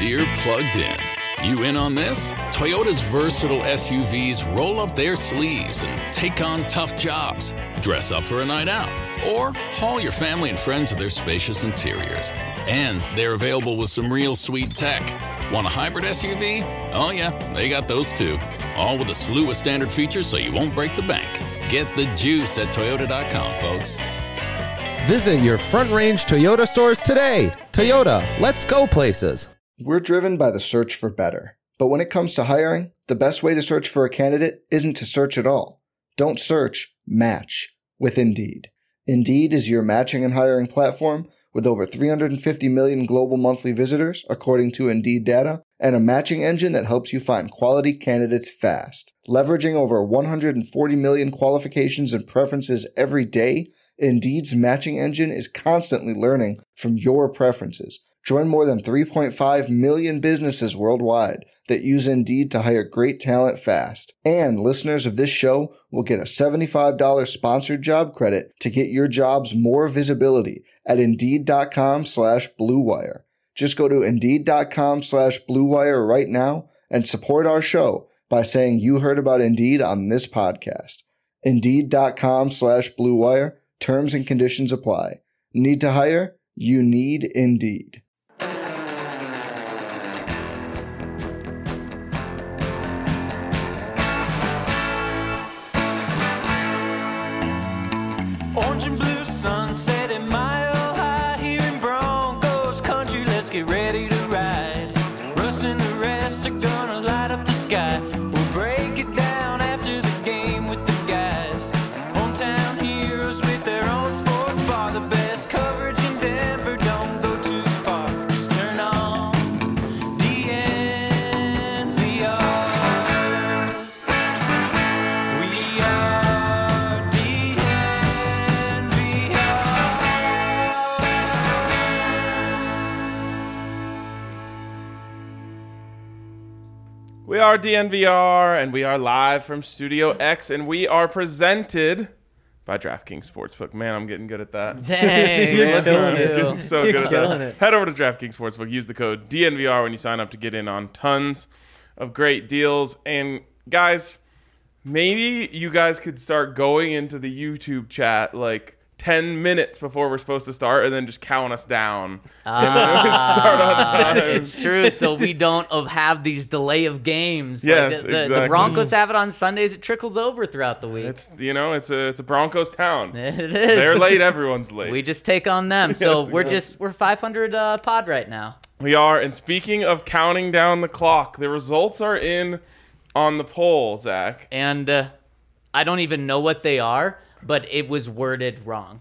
Deere plugged in. You in on this? Toyota's versatile SUVs roll up their sleeves and take on tough jobs. Dress up for a night out, or haul your family and friends with their spacious interiors. And they're available with some real sweet tech. Want a hybrid SUV? Oh yeah, they got those too. All with a slew of standard features so you won't break the bank. Get the juice at Toyota.com, folks. Visit your Front Range Toyota stores today. Toyota, let's go places. We're driven by the search for better. But when it comes to hiring, the best way to search for a candidate isn't to search at all. Don't search, match with Indeed. Indeed is your matching and hiring platform with over 350 million global monthly visitors, according to Indeed data, and a matching engine that helps you find quality candidates fast. Leveraging over 140 million qualifications and preferences every day, Indeed's matching engine is constantly learning from your preferences. Join more than 3.5 million businesses worldwide that use Indeed to hire great talent fast. And listeners of this show will get a $75 sponsored job credit to get your jobs more visibility at Indeed.com/Blue Wire. Just go to Indeed.com/Blue Wire right now and support our show by saying you heard about Indeed on this podcast. Indeed.com/Blue Wire. Terms and conditions apply. Need to hire? You need Indeed. Orange and blue sunset at Mile High here in Broncos country. Let's get ready to ride. Russ and the rest are gonna light up the sky. We'll break it down after the game with the guys. Hometown heroes with their own sports bar. The best coverage in Denver. Don't go too far. Just turn on DNVR. We are We are DNVR, and we are live from Studio X, and we are presented by DraftKings Sportsbook. Man, I'm getting good at that. Dang, look at you. Getting so good at that. Head over to DraftKings Sportsbook. Use the code DNVR when you sign up to get in on tons of great deals. And guys, maybe you guys could start going into the YouTube chat like 10 minutes before we're supposed to start and then just count us down. And then we start on time. It's true, so we don't have these delay of games. Yes, like the exactly. Broncos have it on Sundays. It trickles over throughout the week. It's a Broncos town. It is. They're late. Everyone's late. We just take on them. So Yes, we're exactly. we're 500 pod right now. We are. And speaking of counting down the clock, the results are in on the poll, Zach. And I don't even know what they are, but it was worded wrong.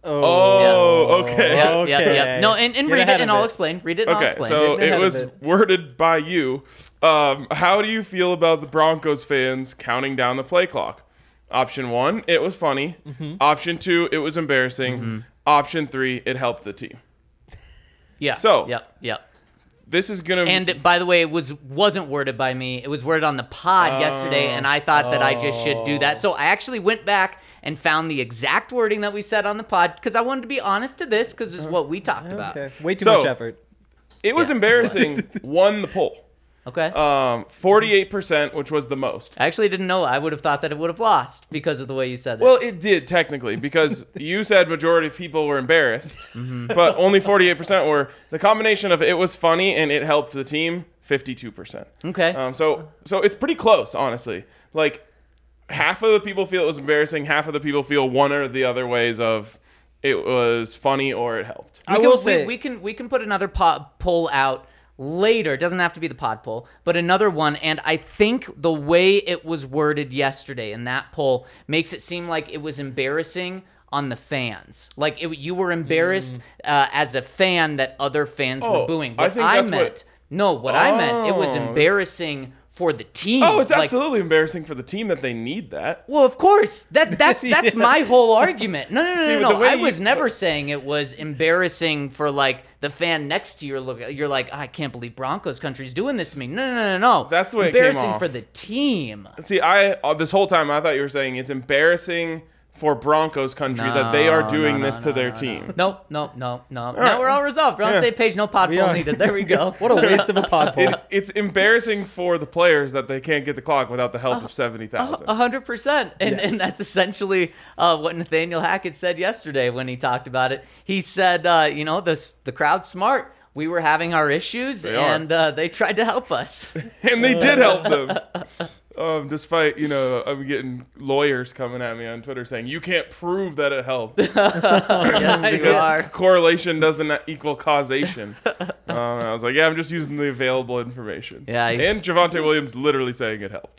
Okay. Yep. No, and read it, and I'll explain. Read it, and I'll Okay, explain. so it was worded by you. How do you feel about the Broncos fans counting down the play clock? Option 1, it was funny. Mm-hmm. Option 2, it was embarrassing. Option 3, it helped the team. Yeah. So, Yep. this is going to... And by the way, it wasn't worded by me. It was worded on the pod yesterday, and I thought that I just should do that. So I actually went back and found the exact wording that we said on the pod because I wanted to be honest to this because this is what we talked about. Way too much effort. It was embarrassing. Won the poll. Okay. 48%, which was the most. I actually didn't know. I would have thought that it would have lost because of the way you said that. Well, it did technically because you said majority of people were embarrassed, but only 48% were. The combination of it was funny and it helped the team, 52%. Okay. So it's pretty close, honestly. Like half of the people feel it was embarrassing, half of the people feel one or the other ways of it was funny or it helped. We can put another poll out later. It doesn't have to be the pod poll, but another one. And I think the way it was worded yesterday in that poll makes it seem like it was embarrassing on the fans. Like you were embarrassed as a fan that other fans were booing. I meant, it was embarrassing for the team. Oh, it's absolutely embarrassing for the team that they need that. Well, of course. That's my whole argument. No. I was never saying it was embarrassing for like the fan next to you. You're like, I can't believe Broncos country's doing this to me. No. That's the way it came off. Embarrassing for the team. See, this whole time I thought you were saying it's embarrassing for Broncos country that they are doing this to their team. Nope. Now we're all resolved. We're on the same page. No pod poll needed. There we go. What a waste of a pod poll. It's embarrassing for the players that they can't get the clock without the help of 70,000. 100%. And that's essentially what Nathaniel Hackett said yesterday when he talked about it. He said, the crowd's smart. We were having our issues, they tried to help us. And they did help them. Despite, I'm getting lawyers coming at me on Twitter saying, you can't prove that it helped. Yes, you are. Correlation doesn't equal causation. I was like, I'm just using the available information. Yeah, and Javonte Williams literally saying it helped.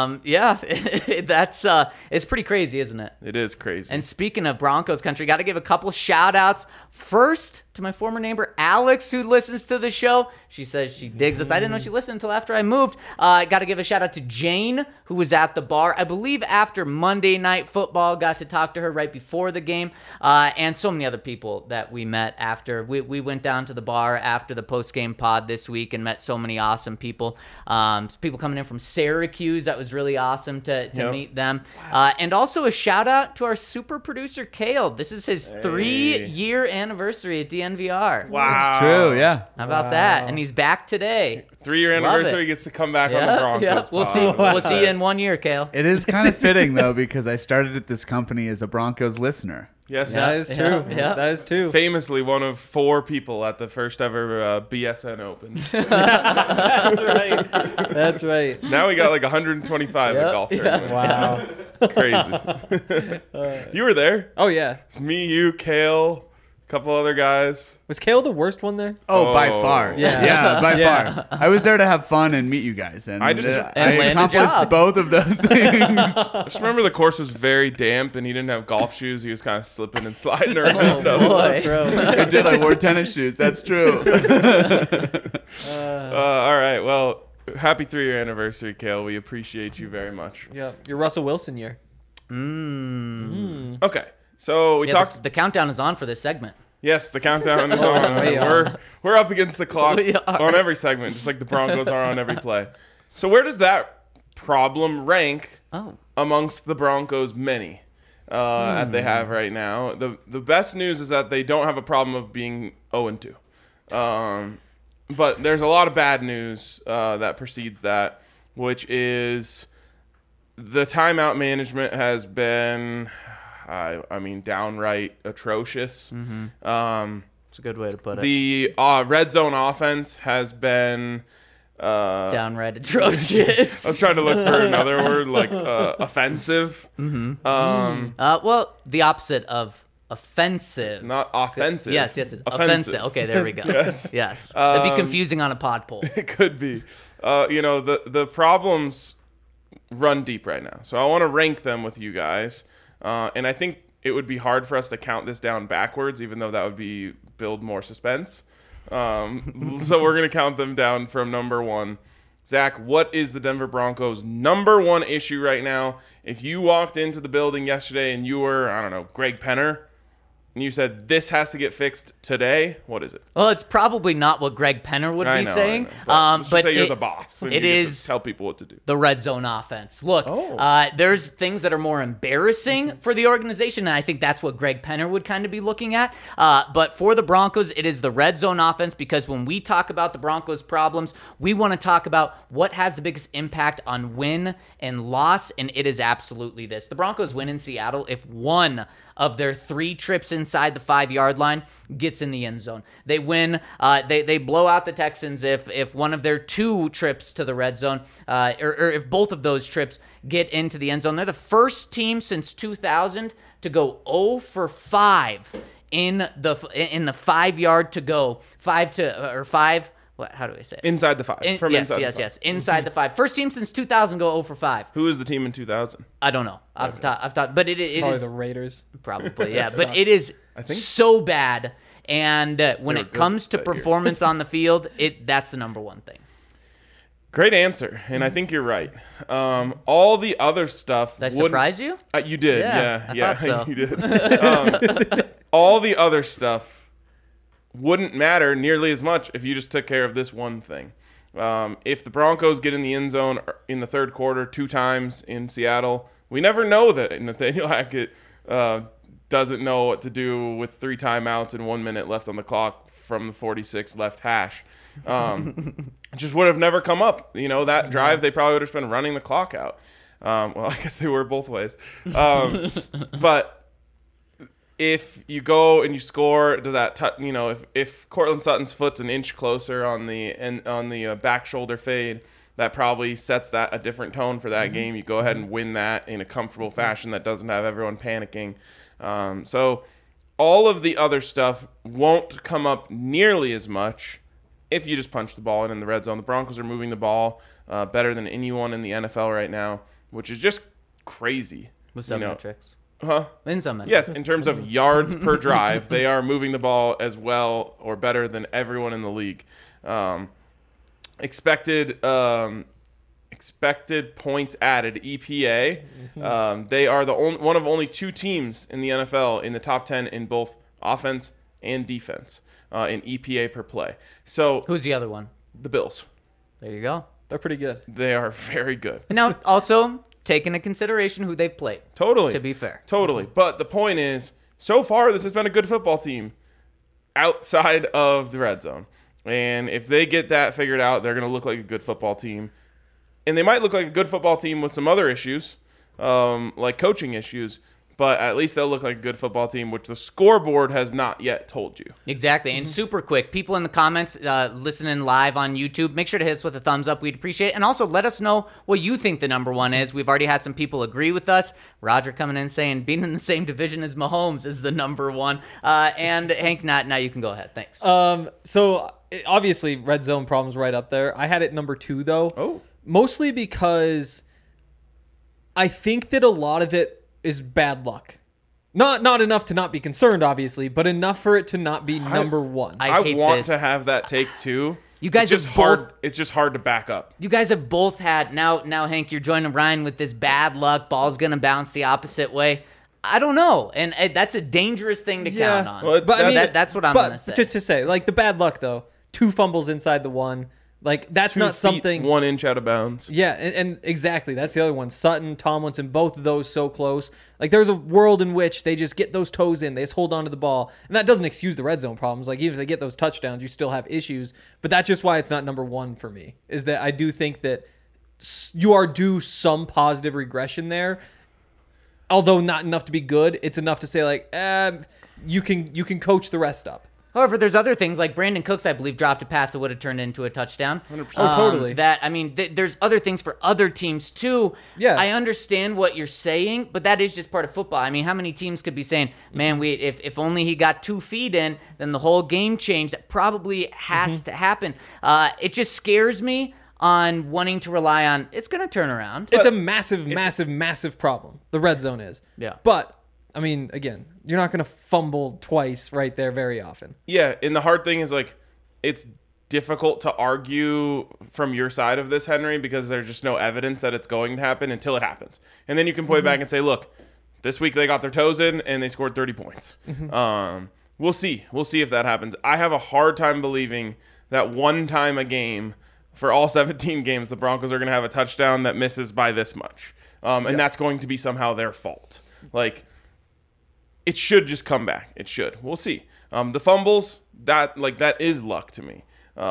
It's pretty crazy, isn't it? It is crazy. And speaking of Broncos country, got to give a couple shout outs. First, to my former neighbor, Alex, who listens to the show. She says she digs us. I didn't know she listened until after I moved. Got to give a shout out to Jane, who was at the bar, I believe after Monday Night Football. Got to talk to her right before the game. And so many other people that we met after. We went down to the bar after the post-game pod this week and met so many awesome people. People coming in from Syracuse. That was really awesome to meet them. And also a shout out to our super producer, Kale. This is his 3-year anniversary at DNVR. Wow. That's true, yeah. How about that? And he's back today. 3-year anniversary, gets to come back on the Broncos. Yeah. We'll see you in 1 year, Kale. It is kind of fitting, though, because I started at this company as a Broncos listener. Yes. That is true. Yeah. That is true. Famously one of 4 people at the first ever BSN Open. That's right. That's right. Now we got like 125 at golf tournament. Wow. Crazy. You were there. Oh, yeah. It's me, you, Kale, a couple other guys. Was Kale the worst one there? Oh, by far. Yeah. By Yeah. far. I was there to have fun and meet you guys. And I just- And I land a accomplished job. both of those things. I just remember the course was very damp and he didn't have golf shoes. He was kind of slipping and sliding around. Oh, boy. I did. I wore tennis shoes. That's true. All right. Well, happy 3-year anniversary, Kale. We appreciate you very much. Yeah. Your Russell Wilson year. Okay. So we talked. The countdown is on for this segment. Yes, the countdown is on. We We're up against the clock We are. on every segment, just like the Broncos are on every play. So where does that problem rank amongst the Broncos' many that they have right now? The best news is that they don't have a problem of being 0-2. But there's a lot of bad news that precedes that, which is the timeout management has been, downright atrocious. It's a good way to put it. The red zone offense has been Downright atrocious. I was trying to look for another word, like offensive. Well, the opposite of offensive. Not offensive. Yes, it's offensive. Okay, there we go. Yes. That'd be confusing on a pod poll. It could be. The problems run deep right now. So I want to rank them with you guys. And I think it would be hard for us to count this down backwards, even though that would build more suspense. So we're going to count them down from number 1. Zach, what is the Denver Broncos' number 1 issue right now? If you walked into the building yesterday and you were, Greg Penner, and you said this has to get fixed today, what is it? Well, it's probably not what Greg Penner would be saying. Let's just say you're it- the boss. And it you get is- to tell people what to do. the red zone offense. Look, there's things that are more embarrassing for the organization, and I think that's what Greg Penner would kind of be looking at. But for the Broncos, it is the red zone offense, because when we talk about the Broncos' problems, we want to talk about what has the biggest impact on win and loss, and it is absolutely this. The Broncos win in Seattle if one of their 3 trips inside the 5-yard line gets in the end zone. They win. They blow out the Texans if one of their 2 trips to the red zone, or if both of those trips get into the end zone. They're the first team since 2000 to go 0 for 5 in the 5-yard to go. 5. What? How do I say it? Inside the 5. Yes, inside the 5. yes. Inside the 5. First team since 2000 go 0 for 5. Who is the team in 2000? I don't know. Off the top, but it Probably is the Raiders. probably, yeah. But it is so bad, and when were it good comes to that year. performance on the field, that's the number 1 thing. Great answer, and I think you're right. All the other stuff. Did I surprise you? You did, Yeah, yeah, I thought so. you did. All the other stuff wouldn't matter nearly as much if you just took care of this one thing. If the Broncos get in the end zone in the third quarter 2 times in Seattle, we never know that Nathaniel Hackett doesn't know what to do with 3 timeouts and 1 minute left on the clock from the 46 left hash. Just would have never come up. That drive, they probably would have been running the clock out. Well, I guess they were both ways. But if you go and you score to that, if Cortland Sutton's foot's an inch closer on the back shoulder fade, that probably sets that a different tone for that game. You go ahead and win that in a comfortable fashion that doesn't have everyone panicking. So all of the other stuff won't come up nearly as much if you just punch the ball in the red zone. The Broncos are moving the ball better than anyone in the NFL right now, which is just crazy. With some metrics. Huh? In some metrics. Yes, in terms of yards per drive, they are moving the ball as well or better than everyone in the league. Expected points added, EPA. They are one of only 2 teams in the NFL in the top 10 in both offense and defense in EPA per play. So who's the other one? The Bills. There you go. They're pretty good. They are very good. And now also take into consideration who they've played. Totally. To be fair. Totally. But the point is, so far this has been a good football team outside of the red zone. And if they get that figured out, they're going to look like a good football team. And they might look like a good football team with some other issues, like coaching issues. But at least they'll look like a good football team, which the scoreboard has not yet told you. Exactly. And super quick, people in the comments listening live on YouTube, make sure to hit us with a thumbs up. We'd appreciate it. And also let us know what you think the number 1 is. We've already had some people agree with us. Roger coming in saying being in the same division as Mahomes is the number 1. And Hank, now you can go ahead. Thanks. So obviously red zone problems right up there. I had it number 2 though. Oh. Mostly because I think that a lot of it is bad luck. Not enough to not be concerned, obviously, but enough for it to not be number 1. I hate want this. to have that take too. You guys it's just have hard. both- It's just hard to back up. You guys have both had now Hank, you're joining Ryan with this bad luck. Ball's gonna bounce the opposite way. I don't know, and that's a dangerous thing to count on. Well, But I mean, that's what I'm gonna say. Just to say, like the bad luck though, 2 fumbles inside the 1, like that's 2 not feet, something. 1 inch out of bounds. Yeah, and exactly. That's the other one. Sutton, Tomlinson, both of those so close. Like, there's a world in which they just get those toes in. They just hold on to the ball. And that doesn't excuse the red zone problems. Like, even if they get those touchdowns, you still have issues. But that's just why it's not number 1 for me, is that I do think that you are due some positive regression there. Although not enough to be good, it's enough to say, like, you can coach the rest up. However, there's other things like Brandon Cooks, I believe, dropped a pass that would have turned into a touchdown. 100%. Oh, totally. There's other things for other teams too. Yeah. I understand what you're saying, but that is just part of football. I mean, how many teams could be saying, man, if only he got 2 feet in, then the whole game changed. That probably has to happen. It just scares me on wanting to rely on, it's going to turn around. It's a massive problem. The red zone is. Yeah. But, I mean, again, you're not going to fumble twice right there very often. Yeah, and the hard thing is, like, it's difficult to argue from your side of this, Henry, because there's just no evidence that it's going to happen until it happens. And then you can point back and say, look, this week they got their toes in and they scored 30 points. We'll see. We'll see if that happens. I have a hard time believing that one time a game for all 17 games, the Broncos are going to have a touchdown that misses by this much. And that's going to be somehow their fault. Like, it should just come back. It should. We'll see. The fumbles, that is luck to me.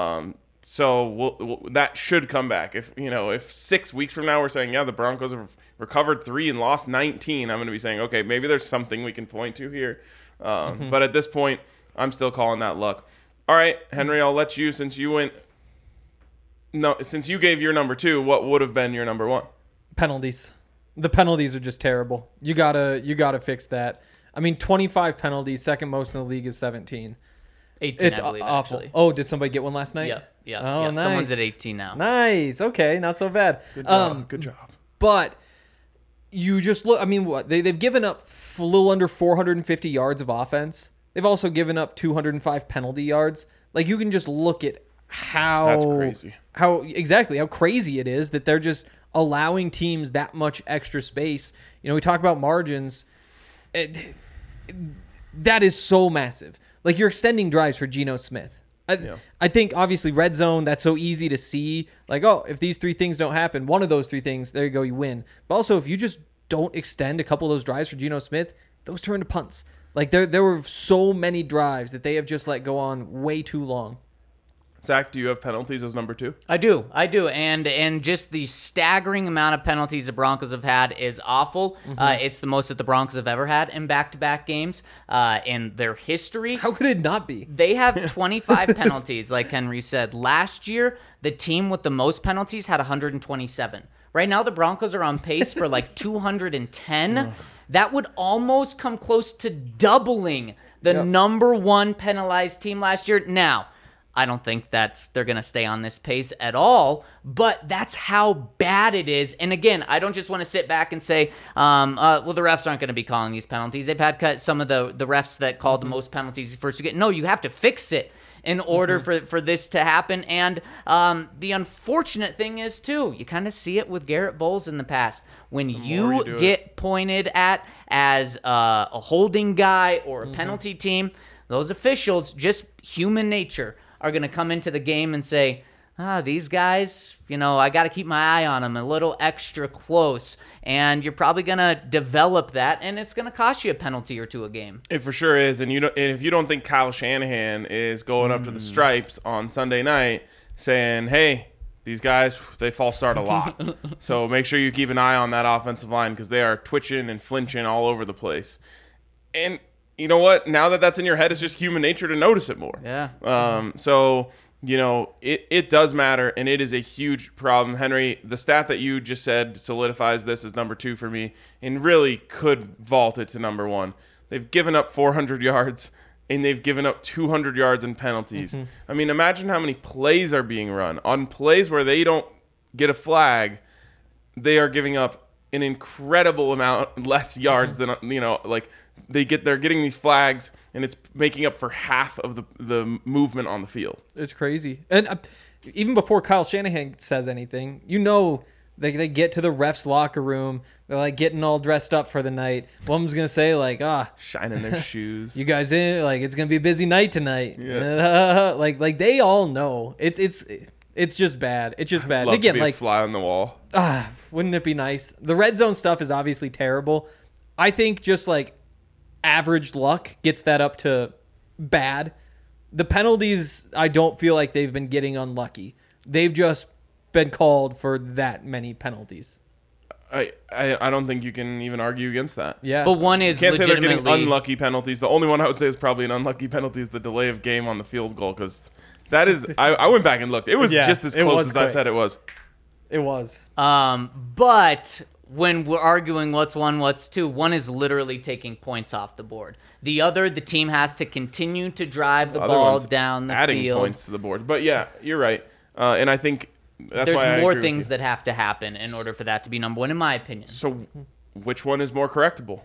So that should come back. If 6 weeks from now we're saying, yeah, the Broncos have recovered 3 and lost 19, I'm going to be saying, okay, maybe there's something we can point to here. But at this point, I'm still calling that luck. All right, Henry, I'll let you, since you gave your number 2, what would have been your number 1? Penalties. The penalties are just terrible. You gotta fix that. I mean, 25 penalties, second most in the league is 17. 18, It's I believe, awful. actually. Oh, did somebody get one last night? Yeah. Oh, nice. Someone's at 18 now. Nice. Okay, not so bad. Good job. Good job. But you just look. I mean, what they've given up a little under 450 yards of offense. They've also given up 205 penalty yards. Like, you can just look at how That's crazy. How crazy it is that they're just allowing teams that much extra space. We talk about margins. That is so massive. Like, you're extending drives for Geno Smith. I think, obviously, red zone, that's so easy to see. Like, oh, if these 3 things don't happen, one of those 3 things, there you go, you win. But also, if you just don't extend a couple of those drives for Geno Smith, those turn to punts. Like there were so many drives that they have just let go on way too long. Zach, do you have penalties as number 2? I do, and just the staggering amount of penalties the Broncos have had is awful. It's the most that the Broncos have ever had in back-to-back games in their history. How could it not be? They have 25 penalties, like Henry said. Last year, the team with the most penalties had 127. Right now, the Broncos are on pace for like 210. That would almost come close to doubling the number 1 penalized team last year. Now, I don't think they're going to stay on this pace at all, but that's how bad it is. And again, I don't just want to sit back and say, well, the refs aren't going to be calling these penalties. They've had some of the refs that called the most penalties first. No, you have to fix it in order for this to happen. And the unfortunate thing is, too, you kind of see it with Garrett Bowles in the past. When you get pointed at as a holding guy or a penalty team, those officials, just human nature, are going to come into the game and say, these guys, I got to keep my eye on them a little extra close. And you're probably going to develop that, and it's going to cost you a penalty or two a game. It for sure is. And if you don't think Kyle Shanahan is going up to the stripes on Sunday night saying, hey, these guys, they false start a lot. So make sure you keep an eye on that offensive line because they are twitching and flinching all over the place. And you know what? Now that that's in your head, it's just human nature to notice it more. Yeah. So, it does matter, and it is a huge problem. Henry, the stat that you just said solidifies this as number 2 for me and really could vault it to number 1. They've given up 400 yards, and they've given up 200 yards in penalties. I mean, imagine how many plays are being run. On plays where they don't get a flag, they are giving up an incredible amount less yards than, they're getting these flags, and it's making up for half of the movement on the field. It's crazy. And even before Kyle Shanahan says anything, they get to the refs' locker room. They're like getting all dressed up for the night. One of them's gonna say shining their shoes. You guys in? Like it's gonna be a busy night tonight. Yeah. like they all know. It's just bad. It's just bad. Love Again, to be a fly on the wall. Wouldn't it be nice? The red zone stuff is obviously terrible. I think just like average luck gets that up to bad. The penalties, I don't feel like they've been getting unlucky. They've just been called for that many penalties. I don't think you can even argue against that. Yeah. But one is you can't say they're legitimately getting unlucky penalties. The only one I would say is probably an unlucky penalty is the delay of game on the field goal, because that is I went back and looked. It was just as close as I said it was. It was. But when we're arguing what's 1, what's 2, one is literally taking points off the board. The other, the team has to continue to drive the ball down the adding field. Points to the board. But yeah, you're right. And I think that's there's why I more agree things that have to happen in order for that to be number 1, in my opinion. So which one is more correctable?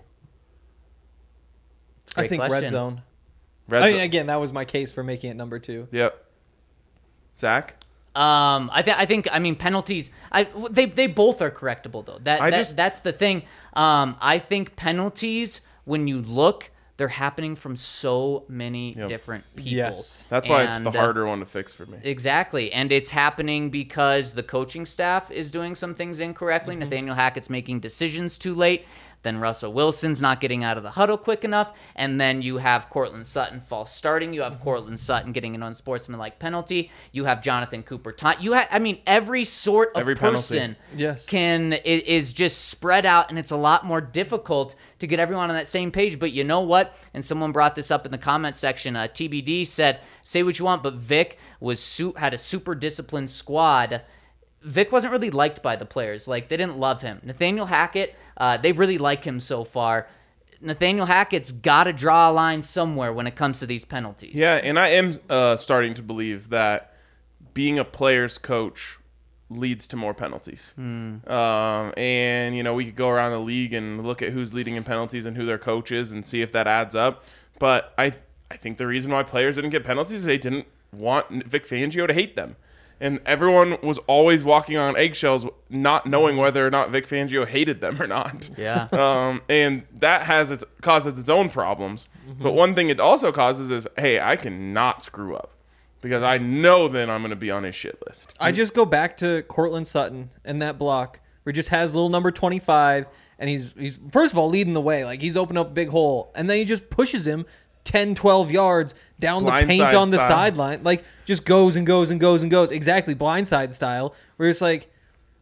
I think question. red zone. Again, that was my case for making it number 2. Yep. Zach? I think penalties. They both are correctable though. That's the thing. I think penalties, when you look, they're happening from so many different people. Yes, that's why it's the harder one to fix for me. Exactly, and it's happening because the coaching staff is doing some things incorrectly. Nathaniel Hackett's making decisions too late. Then Russell Wilson's not getting out of the huddle quick enough. And then you have Cortland Sutton false starting. You have Cortland Sutton getting an unsportsmanlike penalty. You have Jonathan Cooper. Every sort of person is just spread out, and it's a lot more difficult to get everyone on that same page. But you know what? And someone brought this up in the comment section. TBD said, say what you want, but Vic had a super disciplined squad. Vic wasn't really liked by the players. Like, they didn't love him. Nathaniel Hackett, they really like him so far. Nathaniel Hackett's got to draw a line somewhere when it comes to these penalties. Yeah, and I am starting to believe that being a player's coach leads to more penalties. And, we could go around the league and look at who's leading in penalties and who their coach is and see if that adds up. But I think the reason why players didn't get penalties is they didn't want Vic Fangio to hate them. And everyone was always walking on eggshells, not knowing whether or not Vic Fangio hated them or not. Yeah. And that causes its own problems. But one thing it also causes is, hey, I cannot screw up because I know then I'm going to be on his shit list. I just go back to Cortland Sutton and that block where he just has little number 25, and he's first of all leading the way. Like, he's opened up a big hole, and then he just pushes him 10, 12 yards down the paint Blindside on the style. sideline. Like, just goes and goes and goes and goes. Exactly, blindside style, where it's like,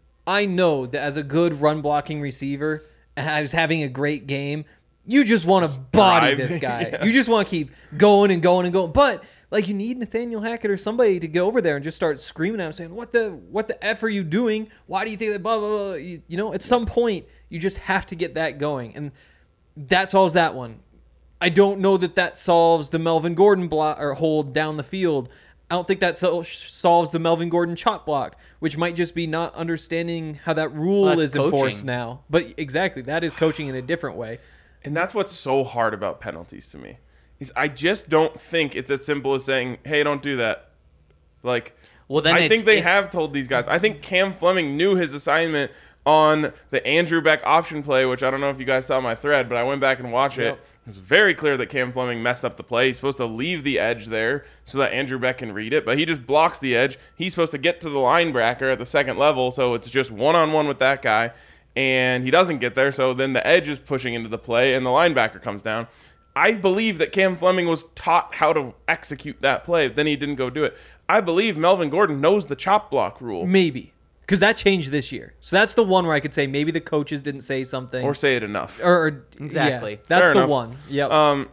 I know that as a good run-blocking receiver, and I was having a great game, you just want to body drive. this guy. Yeah. You just want to keep going and going and going. But like, you need Nathaniel Hackett or somebody to go over there and just start screaming at him, saying, "What the f are you doing? Why do you think that?" Blah blah blah. You know, at some point, you just have to get that going, and that solves that one. I don't know that solves the Melvin Gordon block or hold down the field. I don't think that solves the Melvin Gordon chop block, which might just be not understanding how that rule Well, that's is enforced coaching. now. But exactly, that is coaching in a different way. And that's what's so hard about penalties to me. Is I just don't think it's as simple as saying, "Hey, don't do that." Like, Well, then I think they have told these guys. I think Cam Fleming knew his assignment on the Andrew Beck option play, which I don't know if you guys saw my thread, but I went back and watched it. It was very clear that Cam Fleming messed up the play. He's supposed to leave the edge there so that Andrew Beck can read it, but he just blocks the edge. He's supposed to get to the linebacker at the second level, so it's just one-on-one with that guy, and he doesn't get there, so then the edge is pushing into the play, and the linebacker comes down. I believe that Cam Fleming was taught how to execute that play. Then he didn't go do it. I believe Melvin Gordon knows the chop block rule. Maybe. Because that changed this year. So that's the one where I could say maybe the coaches didn't say something. Or say it enough. Or Exactly. Yeah, that's Fair the enough. one. Yep.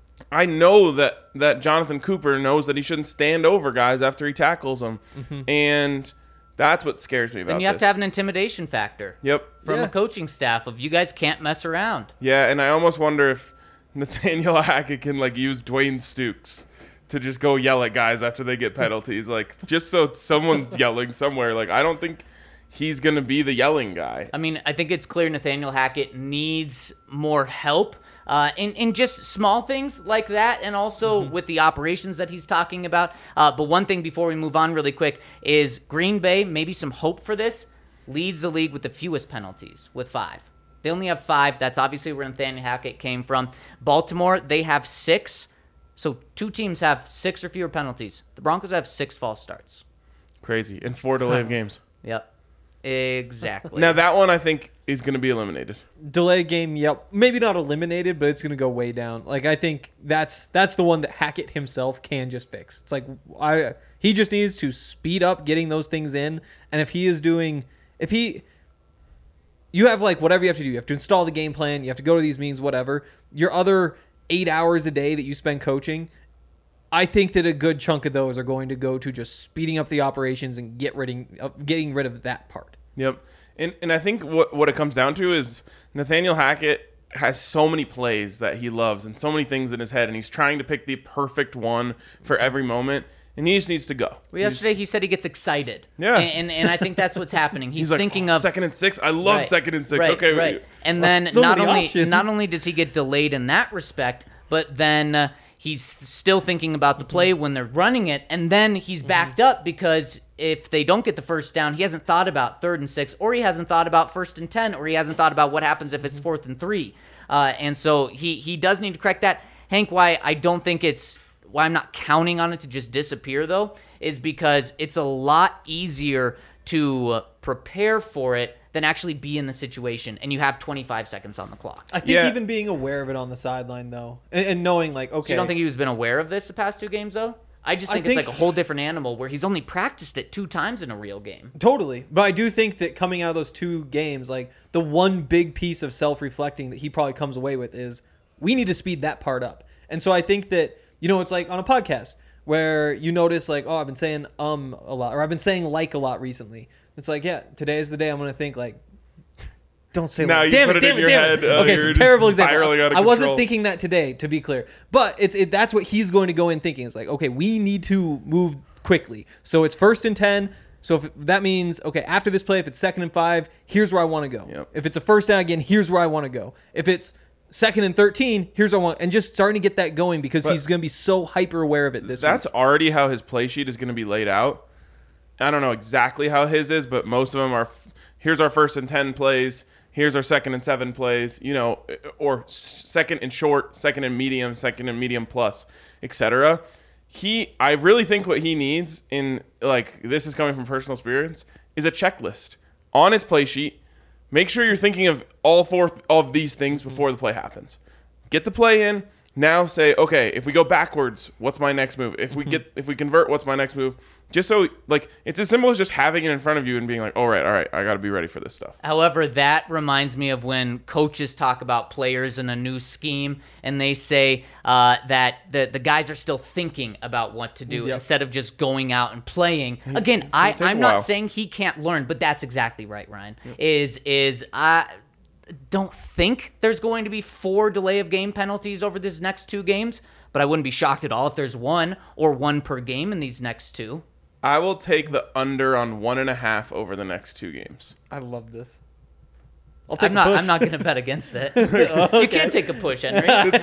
I know that Jonathan Cooper knows that he shouldn't stand over guys after he tackles them. And that's what scares me about Then you have this. to have an intimidation factor Yep. from Yeah. a coaching staff of you guys can't mess around. Yeah, and I almost wonder if Nathaniel Hackett can use Dwayne Stukes to just go yell at guys after they get penalties, just so someone's yelling somewhere. I don't think he's gonna be the yelling guy. I mean, I think it's clear Nathaniel Hackett needs more help in just small things like that, and also with the operations that he's talking about. But one thing before we move on really quick is Green Bay, maybe some hope for this, leads the league with the fewest penalties with 5. They only have 5. That's obviously where Nathaniel Hackett came from. Baltimore, they have 6. So 2 teams have 6 or fewer penalties. The Broncos have 6 false starts. Crazy. And 4 delay of games. Yep. Exactly. Now that one I think is going to be eliminated. Delay game, yep. Maybe not eliminated, but it's going to go way down. I think that's the one that Hackett himself can just fix. It's he just needs to speed up getting those things in. And you have whatever you have to do. You have to install the game plan. You have to go to these meetings, whatever. Your other 8 hours a day that you spend coaching, I think that a good chunk of those are going to go to just speeding up the operations and getting rid of that part. Yep. And I think what it comes down to is Nathaniel Hackett has so many plays that he loves and so many things in his head, and he's trying to pick the perfect one for every moment, and he just needs to go. Well, yesterday he said he gets excited. Yeah. And I think that's what's happening. He's He's thinking "Oh, of 2nd and 6. I love Right, 2nd and 6. Right, Okay. right. And then so not many options. only does he get delayed in that respect, but then he's still thinking about the play when they're running it, and then he's backed up because if they don't get the first down, he hasn't thought about 3rd and 6, or he hasn't thought about 1st and 10, or he hasn't thought about what happens if it's 4th and 3. And so he does need to correct that. Hank, why I'm not counting on it to just disappear, though, is because it's a lot easier to prepare for it than actually be in the situation, and you have 25 seconds on the clock. I think Yeah. even being aware of it on the sideline, though, and knowing, okay. So you don't think he was been aware of this the past 2 games, though? I just think it's like a whole different animal where he's only practiced it 2 times in a real game. Totally. But I do think that coming out of those 2 games, the one big piece of self-reflecting that he probably comes away with is we need to speed that part up. And so I think that, it's like on a podcast where you notice I've been saying a lot, or I've been saying a lot recently. It's today is the day I'm going to think don't say Now you damn put it, it damn in it, your damn head, it. Okay, you're so just terrible example. spiraling out of I wasn't control. thinking that today, to be clear. But that's what he's going to go in thinking. It's okay, we need to move quickly. So it's 1st and 10. So if that means, after this play, if it's 2nd and 5, here's where I want to go. Yep. If it's a 1st down again, here's where I want to go. If it's 2nd and 13, here's what I want. And just starting to get that going because he's going to be so hyper aware of it this week. That's already how his play sheet is going to be laid out. I don't know exactly how his is, but most of them are, here's our 1st and 10 plays, here's our 2nd and 7 plays, or 2nd and short, 2nd and medium, 2nd and medium plus, etc. I really think what he needs this is coming from personal experience, is a checklist on his play sheet make sure you're thinking of all four of these things before the play happens. Get the play in. Now say, okay, if we go backwards, what's my next move? If we convert, what's my next move? Just so, like, it's as simple as just having it in front of you and being like, all right, I got to be ready for this stuff. However, that reminds me of when coaches talk about players in a new scheme, and they say that the guys are still thinking about what to do instead of just going out and playing. Again, I'm not saying he can't learn, but that's exactly right, Ryan. I don't think there's going to be 4 delay of game penalties over these next 2 games, but I wouldn't be shocked at all if there's 1 or 1 per game in these next 2. I will take the under on 1.5 over the next 2 games. I love this. I'm not going to bet against it. You can't take a push, Henry. It's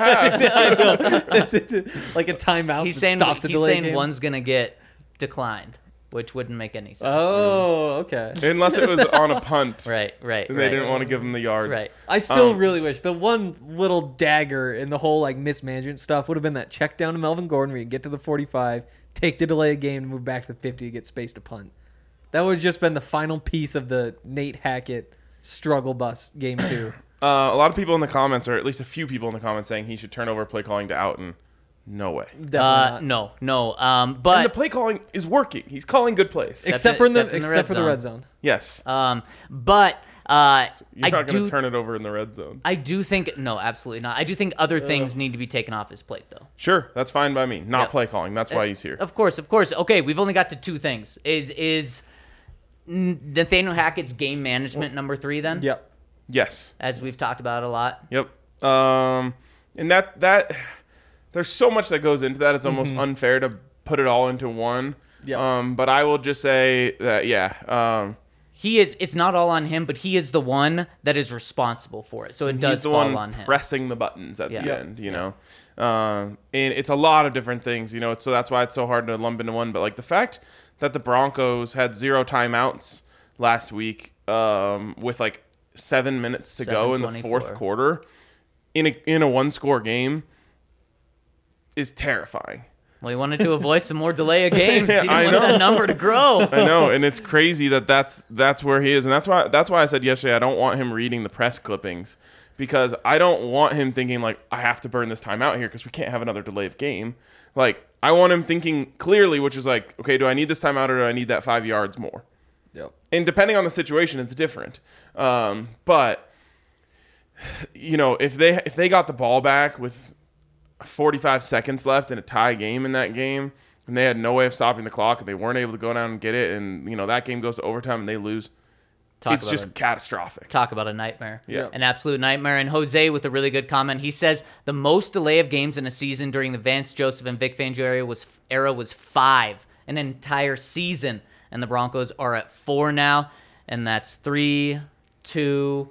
1.5. Like a timeout. He's saying saying one's going to get declined, which wouldn't make any sense. Oh, okay. Unless it was on a punt. Right. And they didn't want to give him the yards. Right. I still really wish the one little dagger in the whole like mismanagement stuff would have been that check down to Melvin Gordon where you get to the 45, take the delay game, and move back to the 50 to get space to punt. That would have just been the final piece of the Nate Hackett struggle bus game 2. A lot of people in the comments, or at least a few people in the comments, saying he should turn over play calling to Outen. No way. Definitely not. No. And But the play calling is working. He's calling good plays. except for the red zone. Yes. But You're not going to turn it over in the red zone. I do think no, absolutely not. I do think other things need to be taken off his plate, though. Sure, that's fine by me. Not play calling. That's why he's here. Of course. Okay, we've only got to 2 things. Is Nathaniel Hackett's game management number 3 then? Yep. Yes. As we've talked about a lot. Yep. And that there's so much that goes into that. It's almost unfair to put it all into one. Yeah. But I will just say that it's not all on him, but he is the one that is responsible for it. So it does fall on him. Pressing the buttons at the end, you know. And it's a lot of different things, you know. So that's why it's so hard to lump into one. But like the fact that the Broncos had 0 timeouts last week, with like 7 minutes to go in the 4th quarter, in a 1-score game, is terrifying. Well, he wanted to avoid some more delay of games. He didn't I want know. that number to grow. I know, and it's crazy that's where he is, and that's why I said yesterday I don't want him reading the press clippings, because I don't want him thinking like I have to burn this time out here because we can't have another delay of game. Like I want him thinking clearly, which is like, okay, do I need this timeout or do I need that 5 yards more? Yep. And depending on the situation, it's different. But you know, if they got the ball back with 45 seconds left in a tie game in that game, and they had no way of stopping the clock, and they weren't able to go down and get it, and you know that game goes to overtime and they lose, it's just catastrophic. Talk about a nightmare. Yeah. An absolute nightmare. And Jose with a really good comment. He says the most delay of games in a season during the Vance Joseph and Vic Fangio era was 5, an entire season. And the Broncos are at 4 now. And that's 3, 2,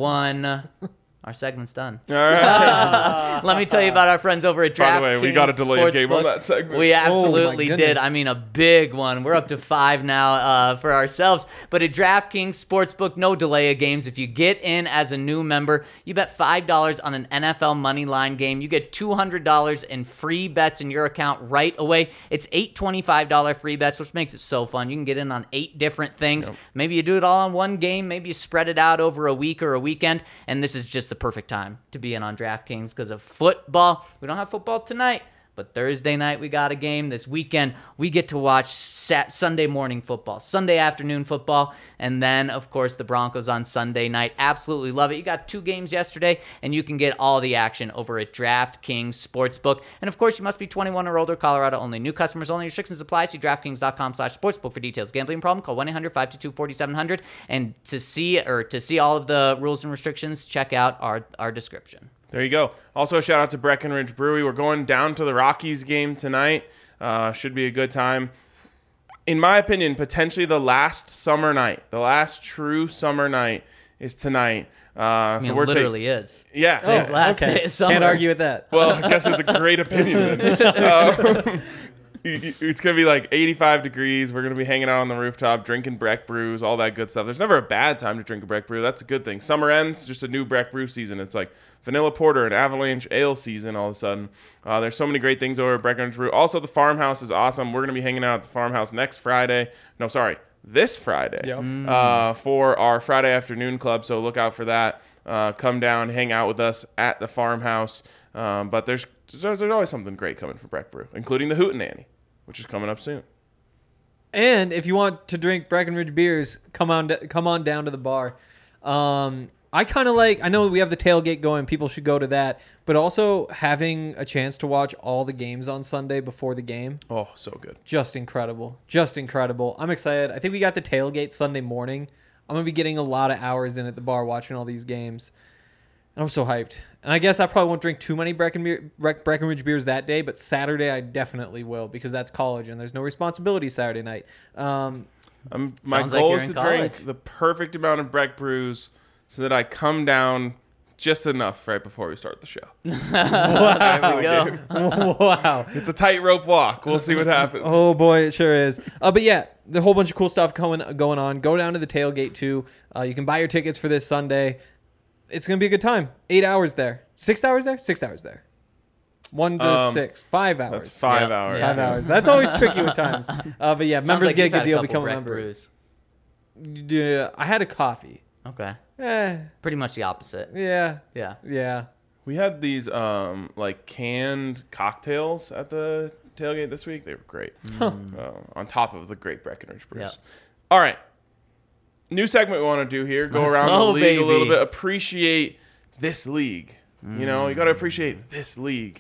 1. Our segment's done. All right. Let me tell you about our friends over at DraftKings. By the way, we got a delay game on Sportsbook. that segment. We absolutely my did. goodness. I mean, a big one. We're up to 5 now for ourselves. But at DraftKings Sportsbook, no delay of games. If you get in as a new member, you bet $5 on an NFL money line game. You get $200 in free bets in your account right away. It's 8 $25 free bets, which makes it so fun. You can get in on 8 different things. Yep. Maybe you do it all on one game. Maybe you spread it out over a week or a weekend. And this is just the perfect time to be in on DraftKings because of football. We don't have football tonight, but Thursday night we got a game. This weekend we get to watch Sunday morning football, Sunday afternoon football, and then of course the Broncos on Sunday night. Absolutely love it. You got 2 games yesterday, and you can get all the action over at DraftKings Sportsbook. And of course you must be 21 or older. Colorado only. New customers only. Restrictions apply. See DraftKings.com/sportsbook for details. Gambling problem? Call 1-800-522-4700. And to see all of the rules and restrictions, check out our description. There you go. Also, a shout out to Breckenridge Brewery. We're going down to the Rockies game tonight. Should be a good time. In my opinion, potentially the last summer night, the last true summer night is tonight. I mean, so we're literally is. Yeah. Today's last day of summer. Can't argue with that. Well, I guess it's a great opinion then. It's going to be like 85 degrees. We're going to be hanging out on the rooftop, drinking Breck brews, all that good stuff. There's never a bad time to drink a Breck brew. That's a good thing. Summer ends, just a new Breck brew season. It's like vanilla porter and avalanche ale season all of a sudden. There's so many great things over at Breckenridge Brew. Also, the farmhouse is awesome. We're going to be hanging out at the farmhouse next Friday. No, sorry. this Friday for our Friday afternoon club. So look out for that. Come down, hang out with us at the farmhouse. But there's always something great coming from Breck Brew, including the Hootenanny, which is coming up soon. And if you want to drink Breckenridge beers, come on down to the bar. I kind of I know we have the tailgate going. People should go to that. But also having a chance to watch all the games on Sunday before the game. Oh, so good. Just incredible. Just incredible. I'm excited. I think we got the tailgate Sunday morning. I'm going to be getting a lot of hours in at the bar watching all these games. And I'm so hyped. And I guess I probably won't drink too many Breckenridge beers that day, but Saturday I definitely will because that's college and there's no responsibility Saturday night. My Sounds goal like is you're to in drink college. the perfect amount of Breck Brews so that I come down just enough right before we start the show. There we go. Wow. It's a tightrope walk. We'll see what happens. Oh boy, it sure is. But yeah, the whole bunch of cool stuff going on. Go down to the tailgate too. You can buy your tickets for this Sunday. It's gonna be a good time. 8 hours there. 6 hours there. 6 hours there. 1 to 6. 5 hours. That's 5 Yep. hours. Yeah. 5 hours. That's always tricky with times. But yeah, Sounds members like get a you've good had deal. couple Become a Breck member. Brews. Yeah, I had a coffee. Okay. Eh, Pretty much the opposite. yeah, Yeah. yeah. We had these canned cocktails at the tailgate this week. They were great. On top of the great Breckenridge Brews. Yep. All right. New segment we want to do here. Go Let's around go, the league a little baby. bit. Appreciate this league. You know, you got to appreciate this league.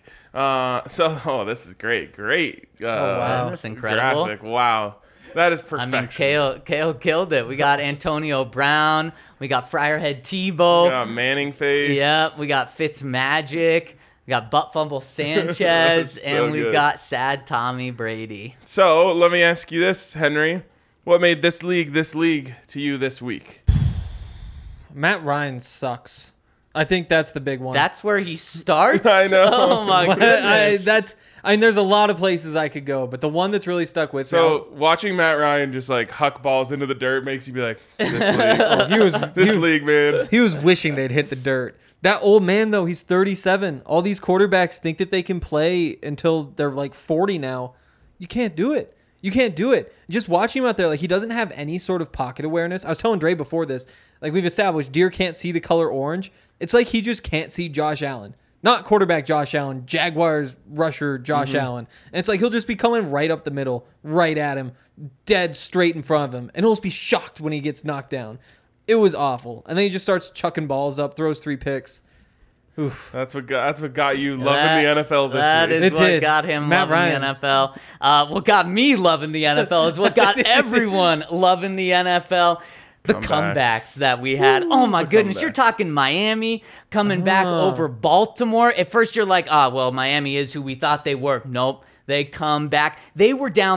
This is great. Great. wow. Isn't this incredible? Graphic. Wow. That is I perfection. mean, Kale killed it. We got Antonio Brown. We got Friarhead Tebow. We got Manning face. Yep. We got Fitzmagic. We got Butt Fumble Sanchez. So and we've good. got Sad Tommy Brady. So let me ask you this, Henry. What made this league to you this week? Matt Ryan sucks. I think that's the big one. That's where he starts? I know. Oh, my goodness. There's a lot of places I could go, but the one that's really stuck with me. So watching Matt Ryan just huck balls into the dirt makes you be like, this league, he was this league, man. he was wishing they'd hit the dirt. That old man though, he's 37. All these quarterbacks think that they can play until they're 40 now. You can't do it. You can't do it. Just watching him out there, he doesn't have any sort of pocket awareness. I was telling Dre before this, we've established, deer can't see the color orange. It's like he just can't see Josh Allen. Not quarterback Josh Allen, Jaguars rusher Josh Allen. And it's he'll just be coming right up the middle, right at him, dead straight in front of him. And he'll just be shocked when he gets knocked down. It was awful. And then he just starts chucking balls up, throws 3 picks. Oof. That's what got you loving the NFL this That week. is It what did. got him Matt loving the NFL. What got me loving the NFL is what got everyone loving the NFL. The comebacks that we had. Oh, my goodness. You're talking Miami coming back over Baltimore. At first, you're like, Miami is who we thought they were. Nope. They come back. They were down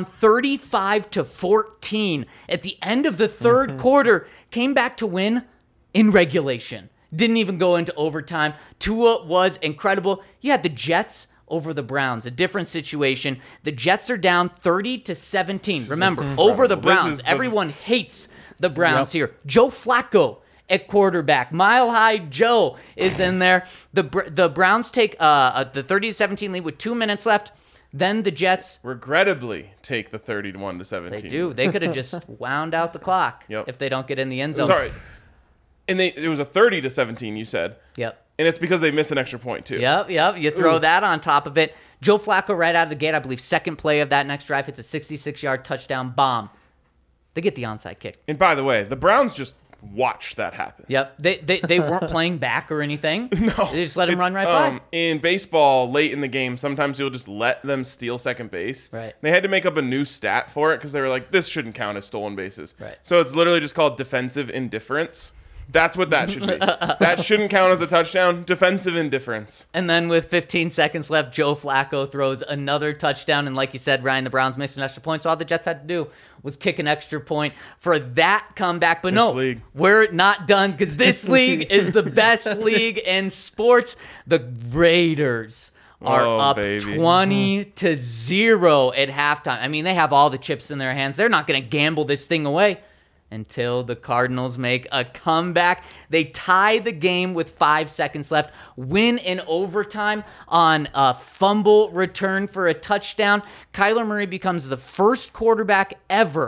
35-14 at the end of the third quarter. Came back to win in regulation. Didn't even go into overtime. Tua was incredible. You had the Jets over the Browns, a different situation. The Jets are down 30-17. Remember, over the Browns. Everyone hates the Browns here. Joe Flacco at quarterback. Mile High Joe is in there. The Browns take the 30-17 lead with 2 minutes left. Then the Jets regrettably take the 31-17. They do. They could have just wound out the clock if they don't get in the end zone. Sorry. And it was a 30-17, you said. Yep. And it's because they missed an extra point, too. Yep. You throw that on top of it. Joe Flacco right out of the gate, I believe second play of that next drive, hits a 66-yard touchdown bomb. They get the onside kick. And by the way, the Browns just watched that happen. Yep. They weren't playing back or anything. No. They just let him run right by. In baseball, late in the game, sometimes you'll just let them steal second base. Right. They had to make up a new stat for it because they were like, this shouldn't count as stolen bases. Right. So it's literally just called defensive indifference. That's what that should be. That shouldn't count as a touchdown. Defensive indifference. And then with 15 seconds left, Joe Flacco throws another touchdown. And like you said, Ryan, the Browns missed an extra point. So all the Jets had to do was kick an extra point for that comeback. But league. We're not done because this league is the best league in sports. The Raiders are up 20-0 at halftime. I mean, they have all the chips in their hands. They're not going to gamble this thing away until the Cardinals make a comeback. They tie the game with 5 seconds left, win in overtime on a fumble return for a touchdown. Kyler Murray becomes the first quarterback ever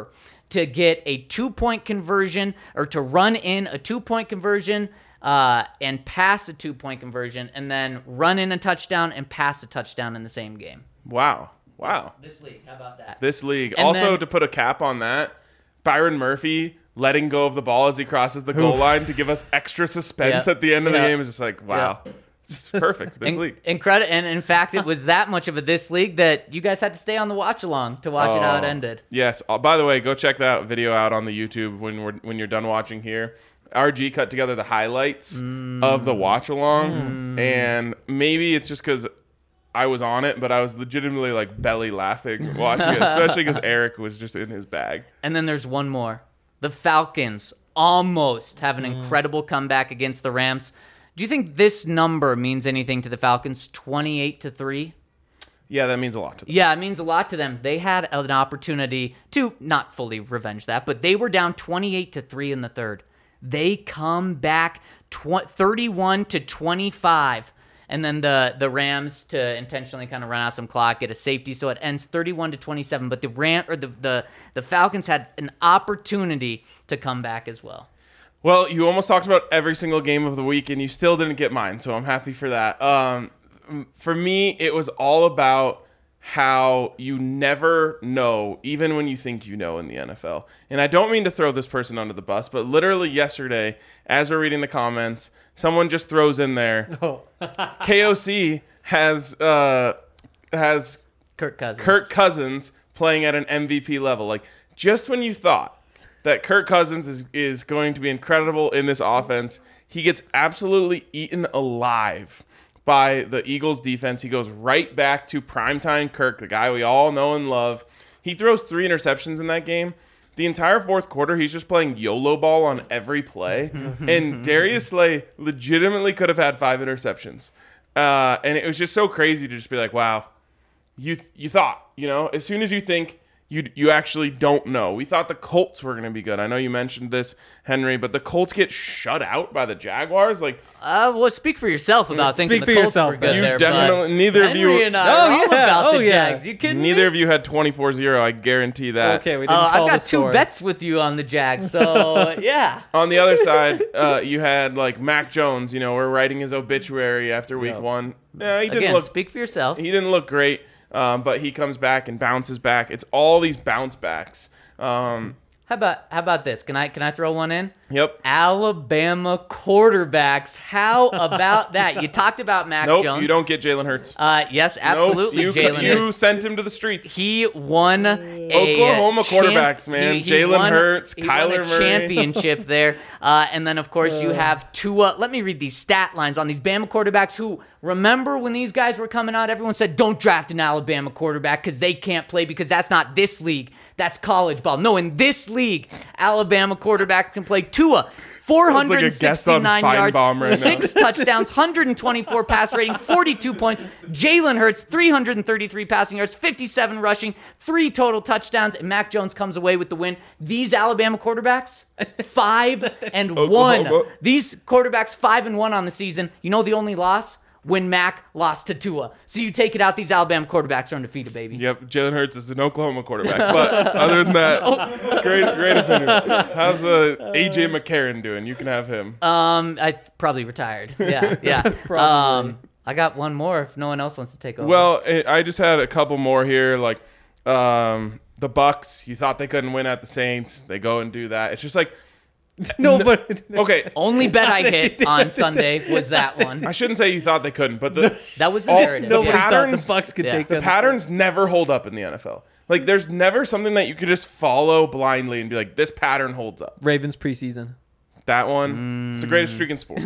to get a 2-point conversion or to run in a 2-point conversion and pass a 2-point conversion and then run in a touchdown and pass a touchdown in the same game. Wow. This league, how about that? This league. And Also, then- to put a cap on that, Byron Murphy letting go of the ball as he crosses the goal line to give us extra suspense Yeah. at the end of the Yeah. game is just like, wow. It's perfect. This league. And in fact, it was that much of a this league that you guys had to stay on the watch along to watch it how it ended. Yes. By the way, go check that video out on the YouTube when you're done watching here. RG cut together the highlights of the watch along, and maybe it's just because I was on it, but I was legitimately like belly laughing watching it, especially because Eric was just in his bag. And then there's one more. The Falcons almost have an incredible comeback against the Rams. Do you think this number means anything to the Falcons? 28-3? Yeah, that means a lot to them. Yeah, it means a lot to them. They had an opportunity to not fully revenge that, but they were down 28-3 in the third. They come back 31-25. And then the Rams, to intentionally kind of run out some clock, get a safety, so it ends 31-27. But the Falcons had an opportunity to come back as well. Well, you almost talked about every single game of the week, and you still didn't get mine, so I'm happy for that. For me, it was all about how you never know, even when you think you know in the NFL. And I don't mean to throw this person under the bus, but literally yesterday, as we're reading the comments, someone just throws in there, KOC has Kirk Cousins playing at an MVP level. Like, just when you thought that Kirk Cousins is going to be incredible in this offense, he gets absolutely eaten alive by the Eagles defense. He goes right back to primetime Kirk, the guy we all know and love. He throws 3 interceptions in that game. The entire fourth quarter, he's just playing YOLO ball on every play. And Darius Slay legitimately could have had 5 interceptions. And it was just so crazy to just be like, wow, you thought, as soon as you think, you actually don't know. We thought the Colts were going to be good. I know you mentioned this, Henry, but the Colts get shut out by the Jaguars. Like, well, speak for yourself about thinking Speak the for Colts yourself, were good Ben. there. You definitely, bud. neither of Henry you, and I are all about the Jags. You kidding me? neither of you had 24-0. I guarantee that. Okay, we didn't call I've got the 2 score. bets with you on the Jags, so yeah. On the other side, you had like Mac Jones. We're writing his obituary after week 1. Yeah, he didn't Again, look. speak for yourself. He didn't look great, but he comes back and bounces back. It's all these bounce backs. How about this? Can I throw one in? Yep. Alabama quarterbacks. How about that? You talked about Mac Nope, Jones. you don't get Jalen Hurts. Yes, absolutely, Nope, Jalen you Hurts. sent him to the streets. He won a Oklahoma quarterbacks, man. he Jalen won- Hurts, he Kyler won a Murray. championship there. And then, of course, you have Tua. Let me read these stat lines on these Bama quarterbacks who, remember when these guys were coming out, everyone said, don't draft an Alabama quarterback because they can't play because that's not this league. That's college ball. No, in this league, Alabama quarterbacks can play. Tua, Sounds like a guest on 469 yards, Feinbaum right now. 6 touchdowns, 124 pass rating, 42 points. Jalen Hurts, 333 passing yards, 57 rushing, 3 total touchdowns, and Mac Jones comes away with the win. These Alabama quarterbacks, 5-1. Oklahoma. These quarterbacks 5-1 on the season. You know the only loss? When Mac lost to Tua. So you take it out, these Alabama quarterbacks are undefeated, baby. Yep, Jalen Hurts is an Oklahoma quarterback. But other than that, great opinion. How's AJ McCarron doing? You can have him. I probably retired. Yeah. Probably. I got one more if no one else wants to take over. Well, I just had a couple more here. Like the Bucks, you thought they couldn't win at the Saints. They go and do that. It's just like, Nobody. okay, only bet I hit on Sunday was that one. I shouldn't say you thought they couldn't, but That was the all- narrative. nobody Yeah. Thought the patterns- Bucks could yeah. take the down patterns Saints. never hold up in the NFL. Like, there's never something that you could just follow blindly and be like, this pattern holds up. Ravens preseason. That one, it's the greatest streak in sports.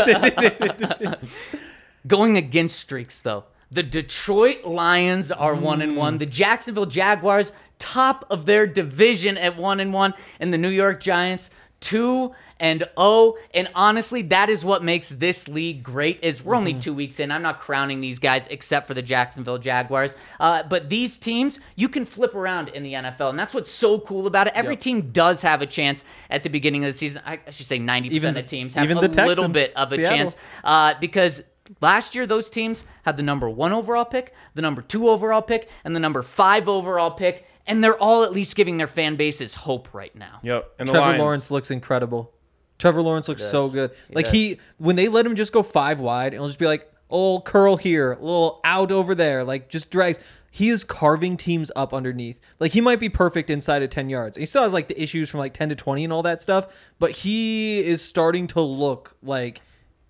Going against streaks, though. The Detroit Lions are 1-1. The Jacksonville Jaguars, top of their division at 1-1. And the New York Giants, 2-0. And honestly, that is what makes this league great. Is we're only 2 weeks in. I'm not crowning these guys except for the Jacksonville Jaguars. But these teams, you can flip around in the NFL. And that's what's so cool about it. Every team does have a chance at the beginning of the season. I should say 90% of teams have even a the little Texans, bit of a Seattle. chance. Because last year, those teams had the number 1 overall pick, the number 2 overall pick, and the number 5 overall pick. And they're all at least giving their fan bases hope right now. Yep. And the Trevor Lions. Lawrence looks incredible. Trevor Lawrence looks so good. When they let him just go 5 wide, it'll just be like, oh, curl here, a little out over there, like just drags. He is carving teams up underneath. Like, he might be perfect inside of 10 yards. He still has, like, the issues from, like, 10 to 20 and all that stuff, but he is starting to look like,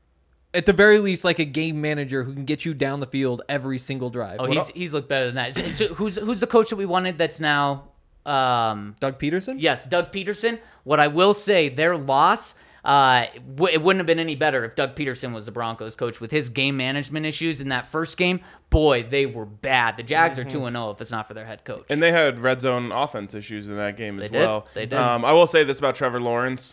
at the very least, like a game manager who can get you down the field every single drive. Oh, he's looked better than that. So who's the coach that we wanted that's now... Doug Peterson? Yes, Doug Peterson. What I will say, their loss... it wouldn't have been any better if Doug Peterson was the Broncos coach with his game management issues in that first game. Boy, they were bad. The Jags are 2-0 if it's not for their head coach. And they had red zone offense issues in that game as well. They did. I will say this about Trevor Lawrence.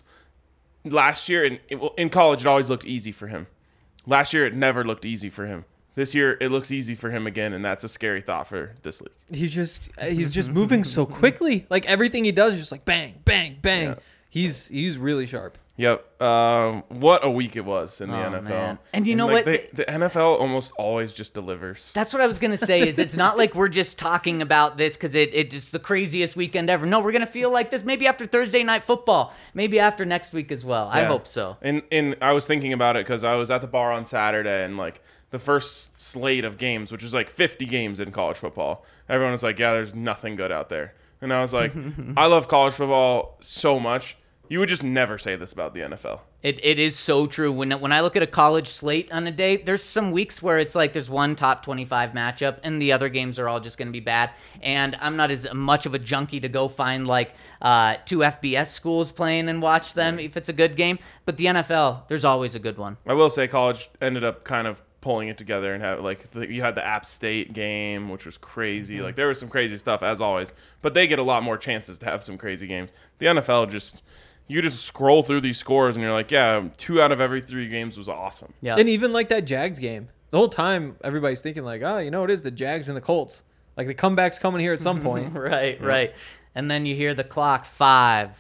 Last year, in college, it always looked easy for him. Last year, it never looked easy for him. This year, it looks easy for him again, and that's a scary thought for this league. He's just moving so quickly. Like, everything he does is just like bang, bang, bang. Yeah. He's really sharp. Yep. What a week it was in the NFL. Man. And you know what? The NFL almost always just delivers. That's what I was going to say, is it's not like we're just talking about this because it's the craziest weekend ever. No, we're going to feel like this maybe after Thursday Night Football, maybe after next week as well. I hope so. And I was thinking about it because I was at the bar on Saturday, and like the first slate of games, which was like 50 games in college football, everyone was like, yeah, there's nothing good out there. And I was like, I love college football so much. You would just never say this about the NFL. It is so true. When I look at a college slate on a day, there's some weeks where it's like there's one top 25 matchup and the other games are all just going to be bad. And I'm not as much of a junkie to go find like 2 FBS schools playing and watch them if it's a good game. But the NFL, there's always a good one. I will say college ended up kind of pulling it together and have like you had the App State game, which was crazy. Like there was some crazy stuff as always, but they get a lot more chances to have some crazy games. The NFL you just scroll through these scores and you're like, yeah, 2 out of every 3 games was awesome. Yeah. And even like that Jags game, the whole time everybody's thinking like, oh, you know what it is, the Jags and the Colts. Like the comeback's coming here at some point. Right. And then you hear the clock 5,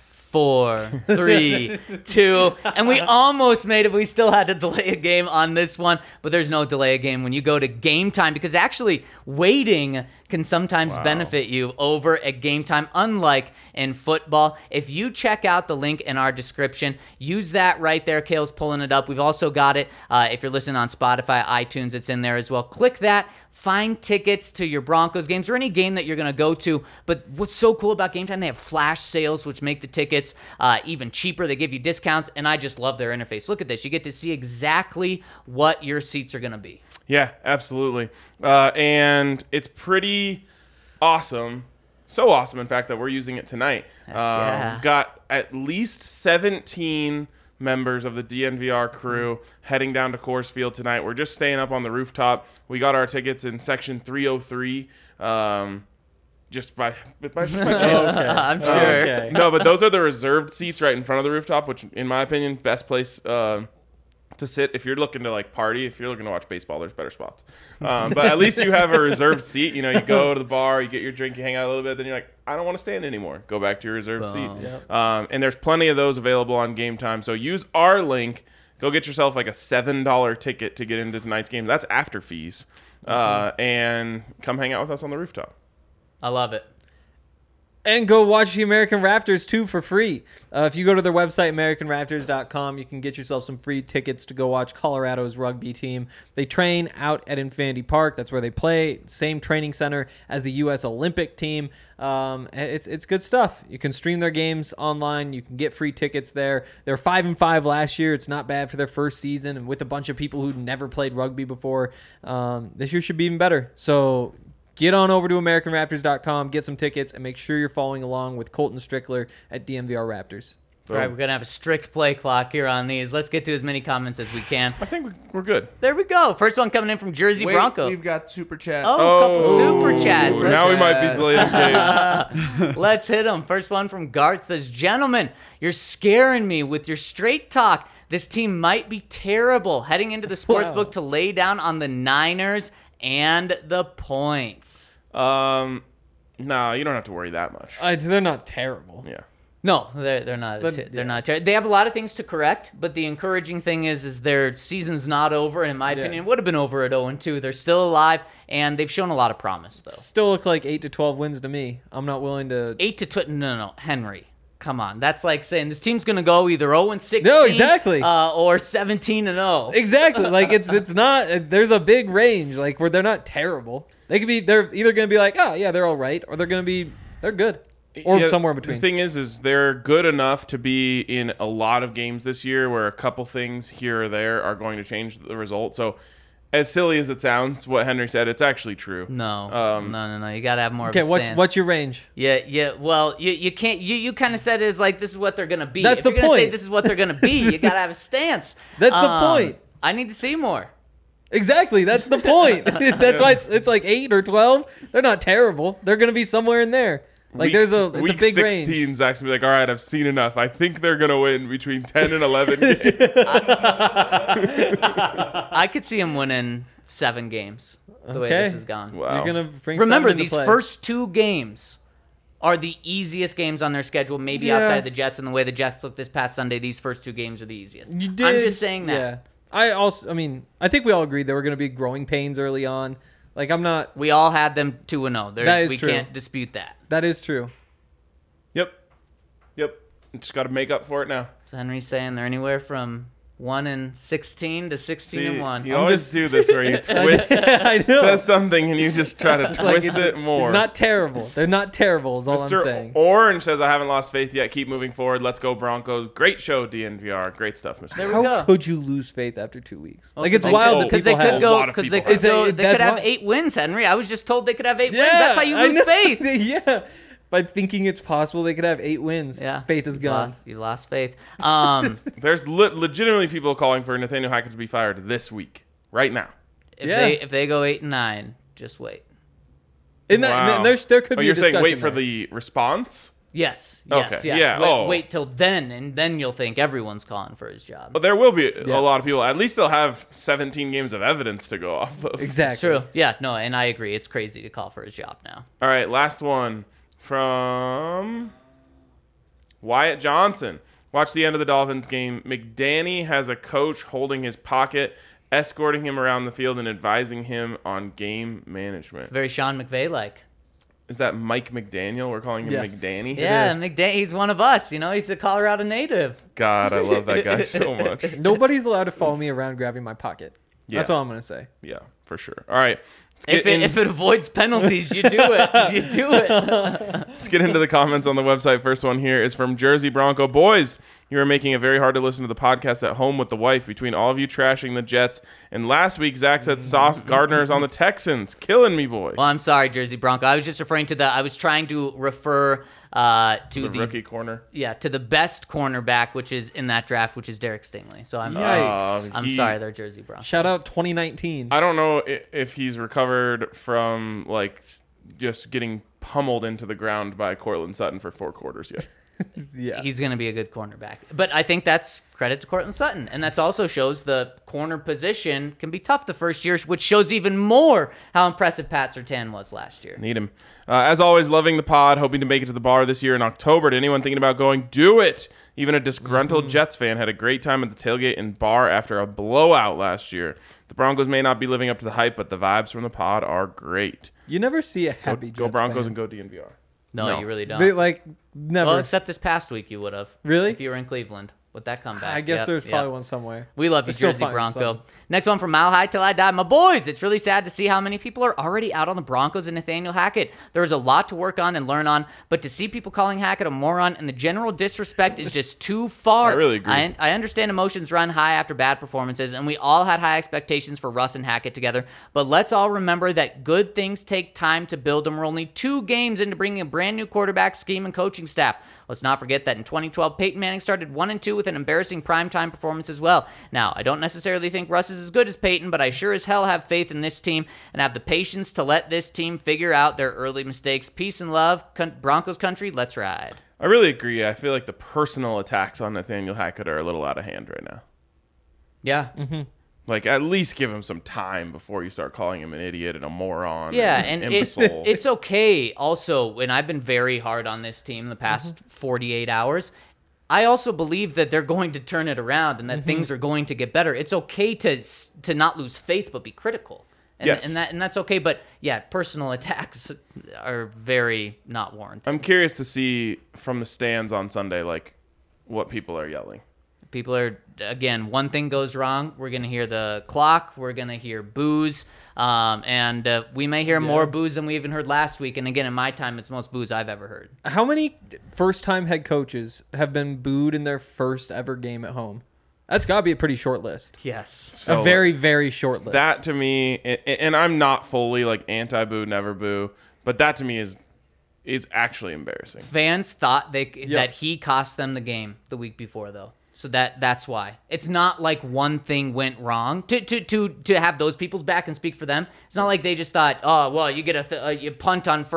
4, 3, 2, and we almost made it. We still had to delay a game on this one, but there's no delay a game when you go to Game Time, because actually waiting can sometimes benefit you over at Game Time, unlike in football. If you check out the link in our description, use that right there. Kale's pulling it up. We've also got it. If you're listening on Spotify, iTunes, it's in there as well. Click that. Find tickets to your Broncos games or any game that you're going to go to. But what's so cool about Game Time, they have flash sales, which make the tickets even cheaper. They give you discounts, and I just love their interface. Look at this. You get to see exactly what your seats are going to be. Yeah, absolutely. And it's pretty awesome. So awesome, in fact, that we're using it tonight. Yeah. Got at least 17 members of the DNVR crew heading down to Coors Field tonight. We're just staying up on the rooftop. We got our tickets in section 303. Just by chance. I'm sure. Okay. No, but those are the reserved seats right in front of the rooftop, which, in my opinion, best place to sit. If you're looking to like party, if you're looking to watch baseball, there's better spots. But at least you have a reserved seat. You know, you go to the bar, you get your drink, you hang out a little bit, then you're like, I don't want to stand anymore. Go back to your reserved seat. Yep. And there's plenty of those available on Game Time. So use our link. Go get yourself like a $7 ticket to get into tonight's game. That's after fees. And come hang out with us on the rooftop. I love it. And go watch the American Raptors, too, for free. If you go to their website, AmericanRaptors.com, you can get yourself some free tickets to go watch Colorado's rugby team. They train out at Infinity Park. That's where they play. Same training center as the U.S. Olympic team. It's good stuff. You can stream their games online. You can get free tickets there. They were 5-5 last year. It's not bad for their first season. And with a bunch of people who never played rugby before, this year should be even better. So get on over to AmericanRaptors.com, get some tickets, and make sure you're following along with Colton Strickler at DNVR Raptors. All right, we're going to have a strict play clock here on these. Let's get to as many comments as we can. I think we're good. There we go. First one coming in from Jersey Bronco. We've got super chat. Oh, a couple super chats. Now we might be delaying the game. Let's hit them. First one from Gart says, gentlemen, you're scaring me with your straight talk. This team might be terrible. Heading into the sportsbook to lay down on the Niners and the points. No, you don't have to worry that much. They're not terrible. Yeah. No, they're not. They're not. They have a lot of things to correct, but the encouraging thing is their season's not over. And in my opinion, it would have been over at 0-2. They're still alive, and they've shown a lot of promise, though. Still look like 8 to 12 wins to me. I'm not willing to. 8 to 12. No, Henry. Come on. That's like saying this team's going to go either 0-16 No, exactly. Or 17-0. Exactly. Like it's not. There's a big range. Like where they're not terrible. They could be. They're either going to be like, oh yeah, they're all right, or they're good, or somewhere in between. The thing is they're good enough to be in a lot of games this year where a couple things here or there are going to change the result. So, as silly as it sounds, what Henry said, it's actually true. No. You got to have more of a stance. Okay, what's your range? Yeah. Well, you can't. You kind of said it as like this is what they're gonna be. That's if the you're gonna point. Say this is what they're gonna be. You got to have a stance. That's the point. I need to see more. Exactly. That's the point. That's why it's like 8 or 12. They're not terrible. They're gonna be somewhere in there. Like it's a week big 16, range. Zach's gonna be like, all right, I've seen enough. I think they're gonna win between 10 and 11 games. I could see them winning 7 games the way this has gone. Wow. You're gonna bring. Remember, 7 into these play. first 2 games are the easiest games on their schedule, maybe outside the Jets. And the way the Jets looked this past Sunday, these first 2 games are the easiest. You did. I'm just saying that. Yeah. I think we all agreed there were going to be growing pains early on. Like, I'm not. We all had them 2-0. That is we true. can't dispute that. That is true. Yep. Just got to make up for it now. So Henry's saying they're anywhere from 1-16 to 16-1. You always do this where you twist, I know. says something, and you just try to twist it more. It's not terrible. They're not terrible, is all I'm Mr. saying. Orange says, I haven't lost faith yet. Keep moving forward. Let's go Broncos. Great show, DNVR. Great stuff, Mr. There we How go. could you lose faith after 2 weeks? Well, Like, it's 'cause wild that because they people could have. go. A lot of Because they people could have. go. They could That's have why. 8 wins, Henry. I was just told they could have 8 wins. Yeah, That's how you I lose know. faith. Yeah. By thinking it's possible they could have 8 wins. Yeah, Faith is gone. You lost faith. There's legitimately people calling for Nathaniel Hackett to be fired this week, right now. If they go 8-9, just wait. In that, Wow. there could be you're a saying wait discussion for there. the response? Yes. Okay, yeah, Wait till then, and then you'll think everyone's calling for his job. Well, there will be a lot of people. At least they'll have 17 games of evidence to go off of. Exactly. It's true. Yeah. No, and I agree. It's crazy to call for his job now. All right, last one from Wyatt Johnson. Watch the end of the Dolphins game. McDanny has a coach holding his pocket, escorting him around the field, and advising him on game management. Very Sean McVay-like. Is that Mike McDaniel? We're calling him Yes. McDanny? Yeah, is. McDaniel. He's one of us. He's a Colorado native. God, I love that guy so much. Nobody's allowed to follow me around grabbing my pocket. Yeah. That's all I'm going to say. Yeah, for sure. All right. Let's If it avoids penalties, you do it. You do it. Let's get into the comments on the website. First one here is from Jersey Bronco. Boys, you are making it very hard to listen to the podcast at home with the wife between all of you trashing the Jets. And last week, Zach said Sauce Gardner is on the Texans. Killing me, boys. Well, I'm sorry, Jersey Bronco. I was just referring to I was trying to refer to the rookie corner. Yeah, to the best cornerback, which is in that draft, which is Derek Stingley. So I'm Yikes. I'm sorry, they're Jersey Broncos. Shout out 2019. I don't know if he's recovered from just getting pummeled into the ground by Cortland Sutton for 4 quarters yet. Yeah. He's going to be a good cornerback. But I think that's credit to Cortland Sutton. And that also shows the corner position can be tough the first year, which shows even more how impressive Pat Surtain was last year. Need him. As always, loving the pod, hoping to make it to the bar this year in October. To anyone thinking about going, do it. Even a disgruntled Jets fan had a great time at the tailgate and bar after a blowout last year. The Broncos may not be living up to the hype, but the vibes from the pod are great. You never see a happy Go Jets Broncos fan. and go DNVR. No, you really don't. They never. Well, except this past week you would have. Really? If you were in Cleveland with that comeback. I guess Yep, there's probably yep. one somewhere. We love you, But still Jersey fine, Bronco. so. Next one from Mile High Till I Die. My boys, it's really sad to see how many people are already out on the Broncos and Nathaniel Hackett. There's a lot to work on and learn on, but to see people calling Hackett a moron and the general disrespect is just too far. I really agree. I understand emotions run high after bad performances, and we all had high expectations for Russ and Hackett together, but let's all remember that good things take time to build, and we're only 2 games into bringing a brand new quarterback, scheme, and coaching staff. Let's not forget that in 2012, Peyton Manning started 1-2 with an embarrassing primetime performance as well. Now, I don't necessarily think Russ is as good as Peyton, but I sure as hell have faith in this team and have the patience to let this team figure out their early mistakes. Peace and love, Broncos country, let's ride. I really agree. I feel like the personal attacks on Nathaniel Hackett are a little out of hand right now. Yeah. Like, at least give him some time before you start calling him an idiot and a moron. Yeah, and and imbecile. it's okay also, and I've been very hard on this team the past 48 hours. I also believe that they're going to turn it around and that things are going to get better. It's okay to not lose faith but be critical. And, Yes. and that's okay, but yeah, personal attacks are very not warranted. I'm curious to see from the stands on Sunday, like, what people are yelling. People are, again, one thing goes wrong, we're going to hear the clock, we're going to hear boos, and we may hear more boos than we even heard last week. And again, in my time, it's most boos I've ever heard. How many first-time head coaches have been booed in their first ever game at home? That's got to be a pretty short list. Yes. So A very, very short list. that to me, and I'm not fully like anti-boo, never boo, but that to me is actually embarrassing. Fans thought that he cost them the game the week before, though. So that's why. It's not like one thing went wrong. To have those people's back and speak for them, it's not like they just thought, oh, well, you get you punt on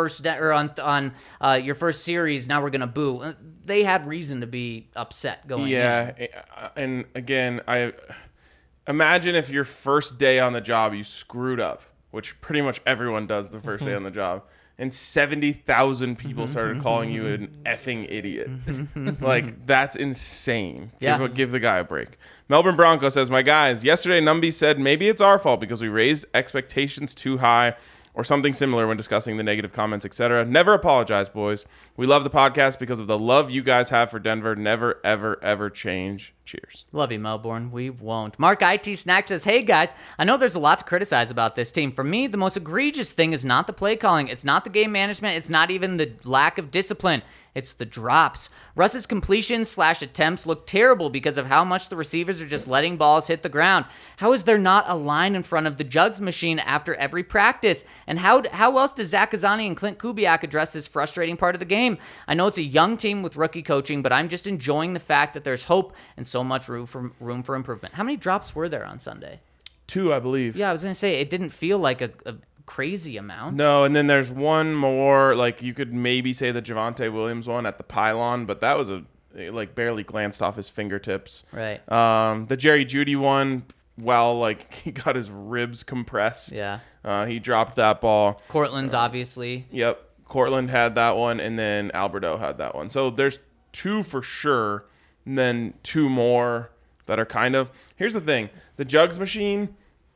on your first series, now we're going to boo. They had reason to be upset going in. Yeah, and again, I imagine if your first day on the job you screwed up, which pretty much everyone does the first day on the job, and 70,000 people started calling you an effing idiot. Like, that's insane. Yeah. Give the guy a break. Melbourne Bronco says, my guys, yesterday Numby said maybe it's our fault because we raised expectations too high or something similar when discussing the negative comments, etc. Never apologize, boys. We love the podcast because of the love you guys have for Denver. Never, ever, ever change. Cheers. Love you, Melbourne. We won't. Mark IT Snack says, hey, guys, I know there's a lot to criticize about this team. For me, the most egregious thing is not the play calling. It's not the game management. It's not even the lack of discipline. It's the drops. Russ's completion/attempts look terrible because of how much the receivers are just letting balls hit the ground. How is there not a line in front of the jugs machine after every practice? And how else does Zach Kazani and Clint Kubiak address this frustrating part of the game? I know it's a young team with rookie coaching, but I'm just enjoying the fact that there's hope and so much room for improvement. How many drops were there on Sunday? 2, I believe. Yeah, I was going to say, it didn't feel like a crazy amount. No, and then there's one more, like you could maybe say the Javonte Williams one at the pylon, but that was like barely glanced off his fingertips. Right. The Jerry Jeudy one, well, like he got his ribs compressed. Yeah. He dropped that ball. Cortland's obviously. Yep. Cortland had that one, and then Alberto had that one. So there's 2 for sure, and then 2 more that are kind of. Here's the thing: the jugs machine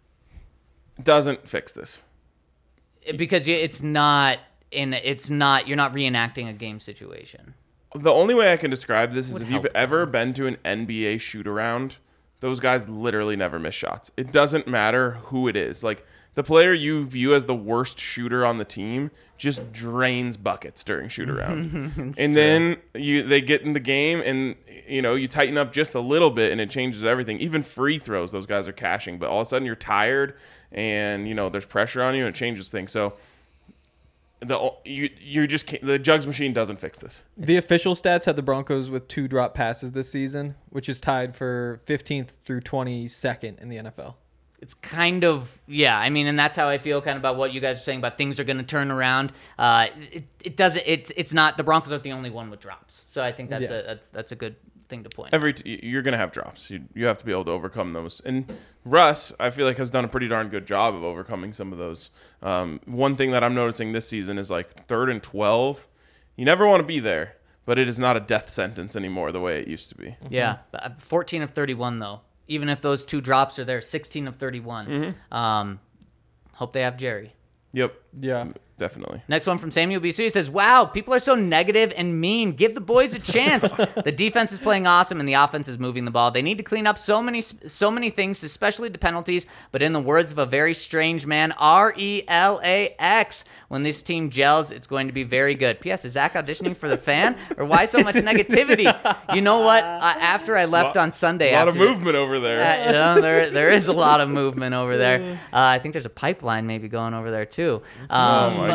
doesn't fix this. Because you're not reenacting a game situation. The only way I can describe this is Would if you've help. ever been to an NBA shoot around, those guys literally never miss shots. It doesn't matter who it is. Like, the player you view as the worst shooter on the team just drains buckets during shoot around. And then they get in the game and you tighten up just a little bit and it changes everything. Even free throws, those guys are cashing, but all of a sudden you're tired and there's pressure on you and it changes things. So the jugs machine doesn't fix this. The official stats had the Broncos with 2 drop passes this season, which is tied for 15th through 22nd in the NFL. It's kind of, yeah, I mean, and that's how I feel kind of about what you guys are saying about things are going to turn around. It doesn't, it's not, the Broncos aren't the only one with drops. So I think that's a good thing to point out. You're going to have drops. You have to be able to overcome those. And Russ, I feel like, has done a pretty darn good job of overcoming some of those. One thing that I'm noticing this season is like 3rd and 12. You never want to be there, but it is not a death sentence anymore the way it used to be. Yeah, 14 of 31 though. Even if those 2 drops are there, 16 of 31. Hope they have Jerry. Yep. Yeah. Definitely. Next one from Samuel BC. He says, wow, people are so negative and mean. Give the boys a chance. The defense is playing awesome and the offense is moving the ball. They need to clean up so many things, especially the penalties. But in the words of a very strange man, RELAX, when this team gels, it's going to be very good. P.S. Is Zach auditioning for the Fan? Or why so much negativity? You know what? After I left on Sunday. A lot of movement over there. There is a lot of movement over there. I think there's a pipeline maybe going over there too. Oh my God.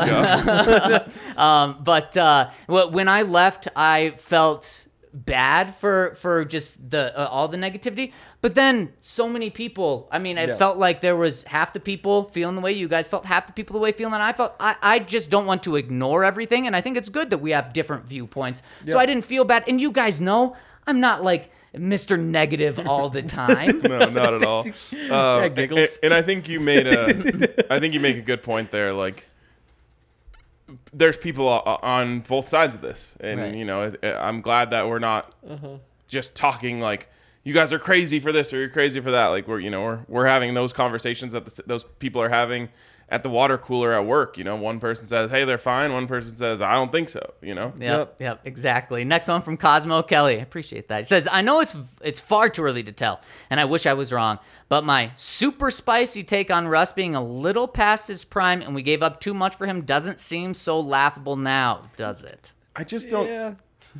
But when I left, I felt bad for just all the negativity. But then so many people, I mean, it felt like there was half the people feeling the way you guys felt, half the people the way feeling that I felt. I just don't want to ignore everything. And I think it's good that we have different viewpoints. So I didn't feel bad. And you guys know, I'm not like Mr. Negative all the time. No, not at all. Giggles. And I think you made I think you make a good point there. Like, there's people on both sides of this, and Right. I'm glad that we're not just talking like you guys are crazy for this or you're crazy for that. Like we're having those conversations that those people are having at the water cooler at work. One person says, "Hey, they're fine." One person says, "I don't think so." Yep, exactly. Next one from Cosmo Kelly. I appreciate that. He says, I know it's far too early to tell, and I wish I was wrong, but my super spicy take on Russ being a little past his prime and we gave up too much for him doesn't seem so laughable now, does it? I just don't. Yeah.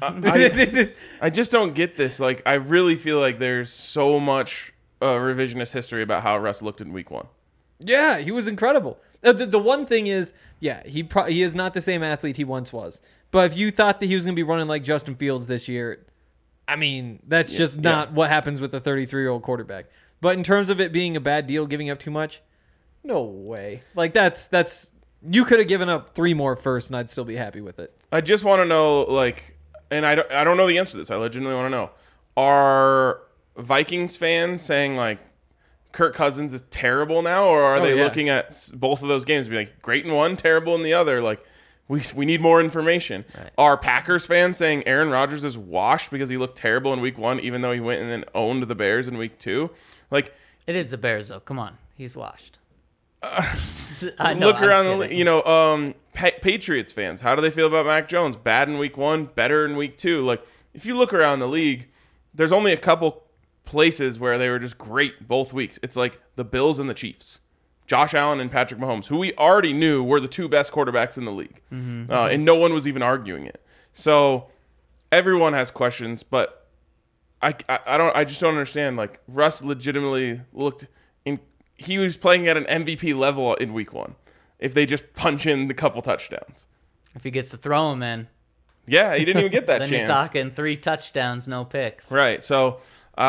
I just don't get this. Like, I really feel like there's so much revisionist history about how Russ looked in week 1. Yeah, he was incredible. The one thing is, yeah, he is not the same athlete he once was. But if you thought that he was going to be running like Justin Fields this year, I mean, that's just not what happens with a 33-year-old quarterback. But in terms of it being a bad deal, giving up too much, no way. Like, that's you could have given up 3 more first, and I'd still be happy with it. I just want to know, like, and I don't know the answer to this. I legitimately want to know. Are Vikings fans saying, like, Kirk Cousins is terrible now, or are they looking at both of those games and be like, great in one, terrible in the other? Like, we need more information. Right. Are Packers fans saying Aaron Rodgers is washed because he looked terrible in week 1, even though he went and then owned the Bears in week 2? Like, it is the Bears, though. Come on. He's washed. Look around the Patriots fans. How do they feel about Mac Jones? Bad in week 1, better in week 2. Like, if you look around the league, there's only a couple places where they were just great both weeks. It's like the Bills and the Chiefs. Josh Allen and Patrick Mahomes, who we already knew were the 2 best quarterbacks in the league. And no one was even arguing it. So everyone has questions, but I just don't understand. Like, Russ legitimately he was playing at an MVP level in week 1 if they just punch in the couple touchdowns. If he gets to throw him in. Yeah, he didn't even get that then chance. You're talking 3 touchdowns, no picks. Right. So,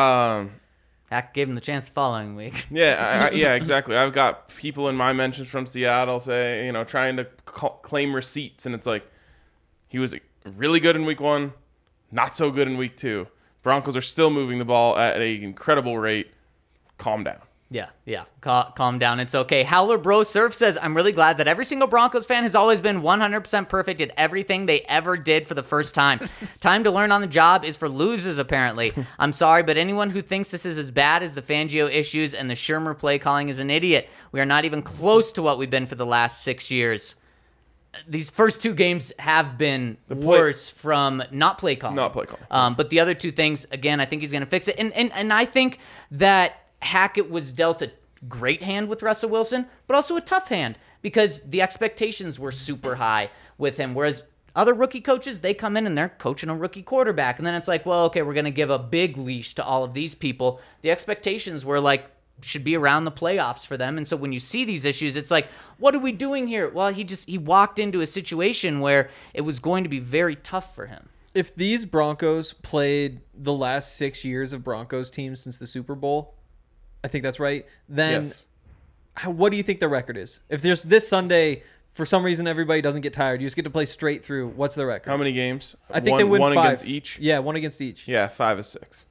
Hack gave him the chance the following week. Yeah, exactly. I've got people in my mentions from Seattle say, trying to claim receipts, and it's like, he was really good in week 1, not so good in week 2. Broncos are still moving the ball at an incredible rate. Calm down. Yeah. Calm down. It's okay. Howler Bro Surf says, I'm really glad that every single Broncos fan has always been 100% perfect at everything they ever did for the first time. Time to learn on the job is for losers, apparently. I'm sorry, but anyone who thinks this is as bad as the Fangio issues and the Shermer play calling is an idiot. We are not even close to what we've been for the last 6 years. These first 2 games have been worse from not play calling. But the other 2 things, again, I think he's going to fix it. And I think that Hackett was dealt a great hand with Russell Wilson, but also a tough hand because the expectations were super high with him. Whereas other rookie coaches, they come in and they're coaching a rookie quarterback. And then it's like, well, okay, we're going to give a big leash to all of these people. The expectations were like, should be around the playoffs for them. And so when you see these issues, it's like, what are we doing here? Well, he walked into a situation where it was going to be very tough for him. If these Broncos played the last 6 years of Broncos teams since the Super Bowl, I think that's right. Then, yes. What do you think the record is? If there's this Sunday, for some reason everybody doesn't get tired, you just get to play straight through. What's the record? How many games? I think they win 5. One against each? Yeah, 1 against each. Yeah, 5 is 6.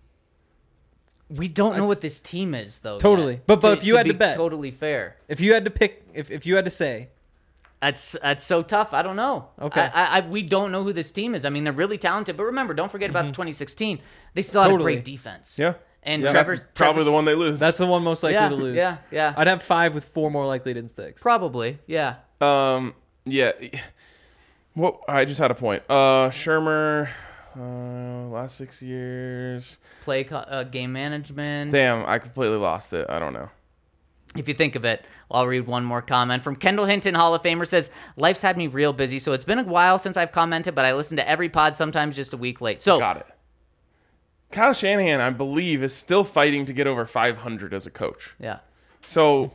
We don't know what this team is, though. Totally. Yet. But if you had to bet. Totally fair. If you had to pick, if you had to say. That's so tough. I don't know. Okay. We don't know who this team is. I mean, they're really talented. But remember, don't forget about the 2016. They still had a great defense. Yeah. And Trevor's probably the one they lose. That's the one most likely to lose. Yeah. I'd have 5 with 4 more likely than 6. Probably, yeah. Yeah. Well, I just had a point. Shermer, last 6 years. Game management. Damn, I completely lost it. I don't know. If you think of it, I'll read one more comment from Kendall Hinton, Hall of Famer, says, life's had me real busy, so it's been a while since I've commented, but I listen to every pod, sometimes just a week late. So got it. Kyle Shanahan, I believe, is still fighting to get over 500 as a coach. Yeah. So,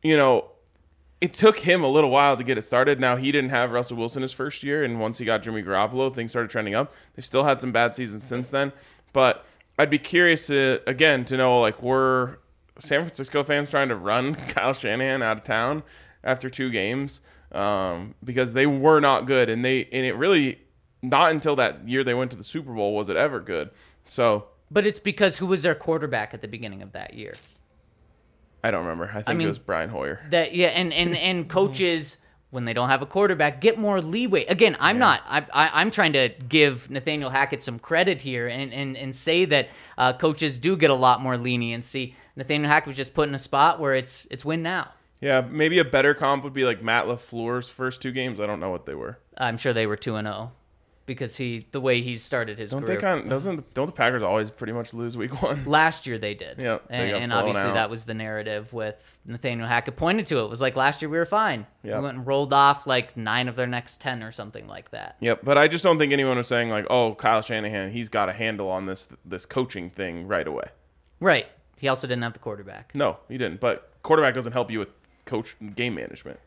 it took him a little while to get it started. Now, he didn't have Russell Wilson his first year, and once he got Jimmy Garoppolo, things started trending up. They've still had some bad seasons since then. But I'd be curious to know, like, were San Francisco fans trying to run Kyle Shanahan out of town after 2 games? Because they were not good, and it really, not until that year they went to the Super Bowl was it ever good. So But it's because who was their quarterback at the beginning of that year? I don't remember. I think it was Brian Hoyer. And coaches, when they don't have a quarterback, get more leeway. Again, I'm trying to give Nathaniel Hackett some credit here and say that coaches do get a lot more leniency. Nathaniel Hackett was just put in a spot where it's win now. Yeah, maybe a better comp would be like Matt LaFleur's first 2 games. I don't know what they were. I'm sure they were 2-0 because the way he started his career. Don't the Packers always pretty much lose week 1? Last year they did. Yeah, and obviously that was the narrative with Nathaniel Hackett pointed to it. It was like last year we were fine. Yep. We went and rolled off like 9 of their next 10 or something like that. Yep, but I just don't think anyone was saying like, oh, Kyle Shanahan, he's got a handle on this coaching thing right away. Right. He also didn't have the quarterback. No, he didn't. But quarterback doesn't help you with coach game management.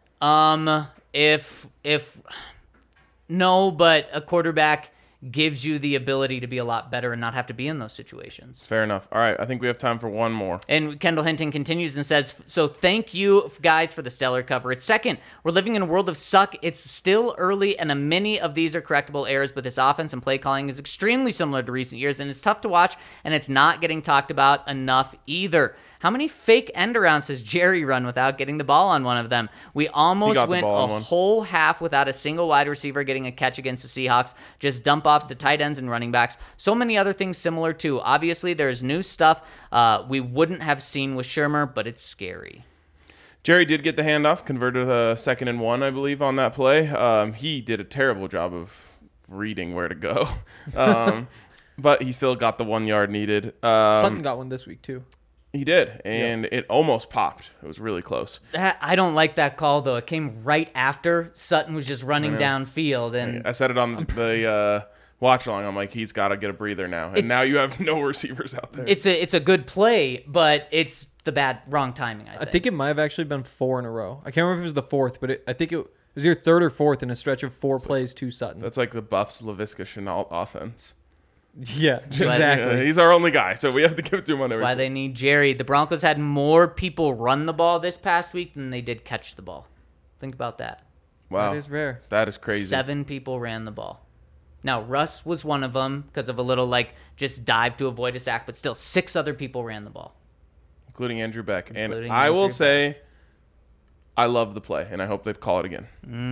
No, but a quarterback gives you the ability to be a lot better and not have to be in those situations. Fair enough. All right, I think we have time for one more. And Kendall Hinton continues and says, so thank you guys for the stellar coverage. Second, we're living in a world of suck. It's still early, and many of these are correctable errors, but this offense and play calling is extremely similar to recent years, and it's tough to watch, and it's not getting talked about enough either. How many fake end-arounds has Jerry run without getting the ball on one of them? We almost went a whole half without a single wide receiver getting a catch against the Seahawks, just dump-offs to tight ends and running backs. So many other things similar too. Obviously, there's new stuff we wouldn't have seen with Shermer, but it's scary. Jerry did get the handoff, converted a 2nd and 1, I believe, on that play. He did a terrible job of reading where to go. But he still got the 1 yard needed. Sutton got one this week too. He did, and it almost popped. It was really close. I don't like that call, though. It came right after Sutton was just running downfield. And I said it on the watch-along. I'm like, he's got to get a breather now. And now you have no receivers out there. It's a good play, but it's the wrong timing, I think. It might have actually been 4 in a row. I can't remember if it was the 4th, but I think it was your 3rd or 4th in a stretch of 4 plays to Sutton. That's like the Buffs Laviska Shenault offense. Yeah, exactly. He's our only guy, so we have to give it to him on everything. That's why they need Jerry. The Broncos had more people run the ball this past week than they did catch the ball. Think about that. Wow. That is rare. That is crazy. 7 people ran the ball. Now, Russ was one of them because of a little, just dive to avoid a sack, but still 6 other people ran the ball. Including Andrew Beck. And I will say, I love the play, and I hope they call it again.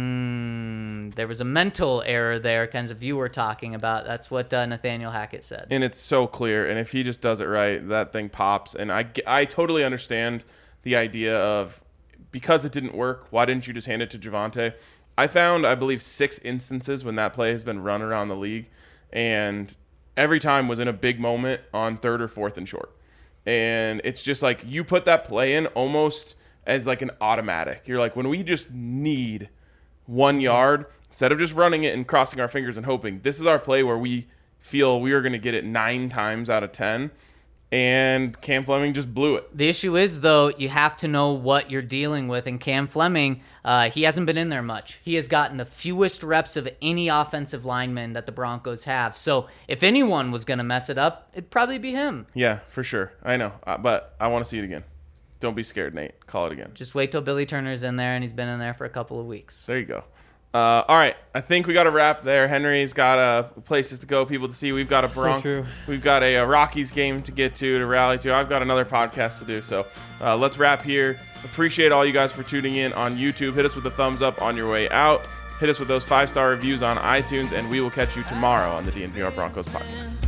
There was a mental error there, kind of you were talking about. That's what Nathaniel Hackett said. And it's so clear, and if he just does it right, that thing pops. And I totally understand the idea of, because it didn't work, why didn't you just hand it to Javonte? I found, I believe, 6 instances when that play has been run around the league, and every time was in a big moment on 3rd or 4th and short. And it's just like you put that play in almost as like an automatic. You're like, when we just need 1 yard, instead of just running it and crossing our fingers and hoping, this is our play where we feel we are going to get it 9 times out of 10. And Cam Fleming just blew it. The issue is, though, you have to know what you're dealing with. And Cam Fleming, he hasn't been in there much. He has gotten the fewest reps of any offensive lineman that the Broncos have. So if anyone was going to mess it up, it'd probably be him. Yeah, for sure. I know. But I want to see it again. Don't be scared, Nate. Call it again. Just wait till Billy Turner's in there, and he's been in there for a couple of weeks. There you go. All right, I think we got a wrap there. Henry's got places to go, people to see. We've got we've got a Rockies game to get to rally to. I've got another podcast to do. So let's wrap here. Appreciate all you guys for tuning in on YouTube. Hit us with a thumbs up on your way out. Hit us with those 5-star reviews on iTunes, and we will catch you tomorrow on the DNVR Broncos podcast.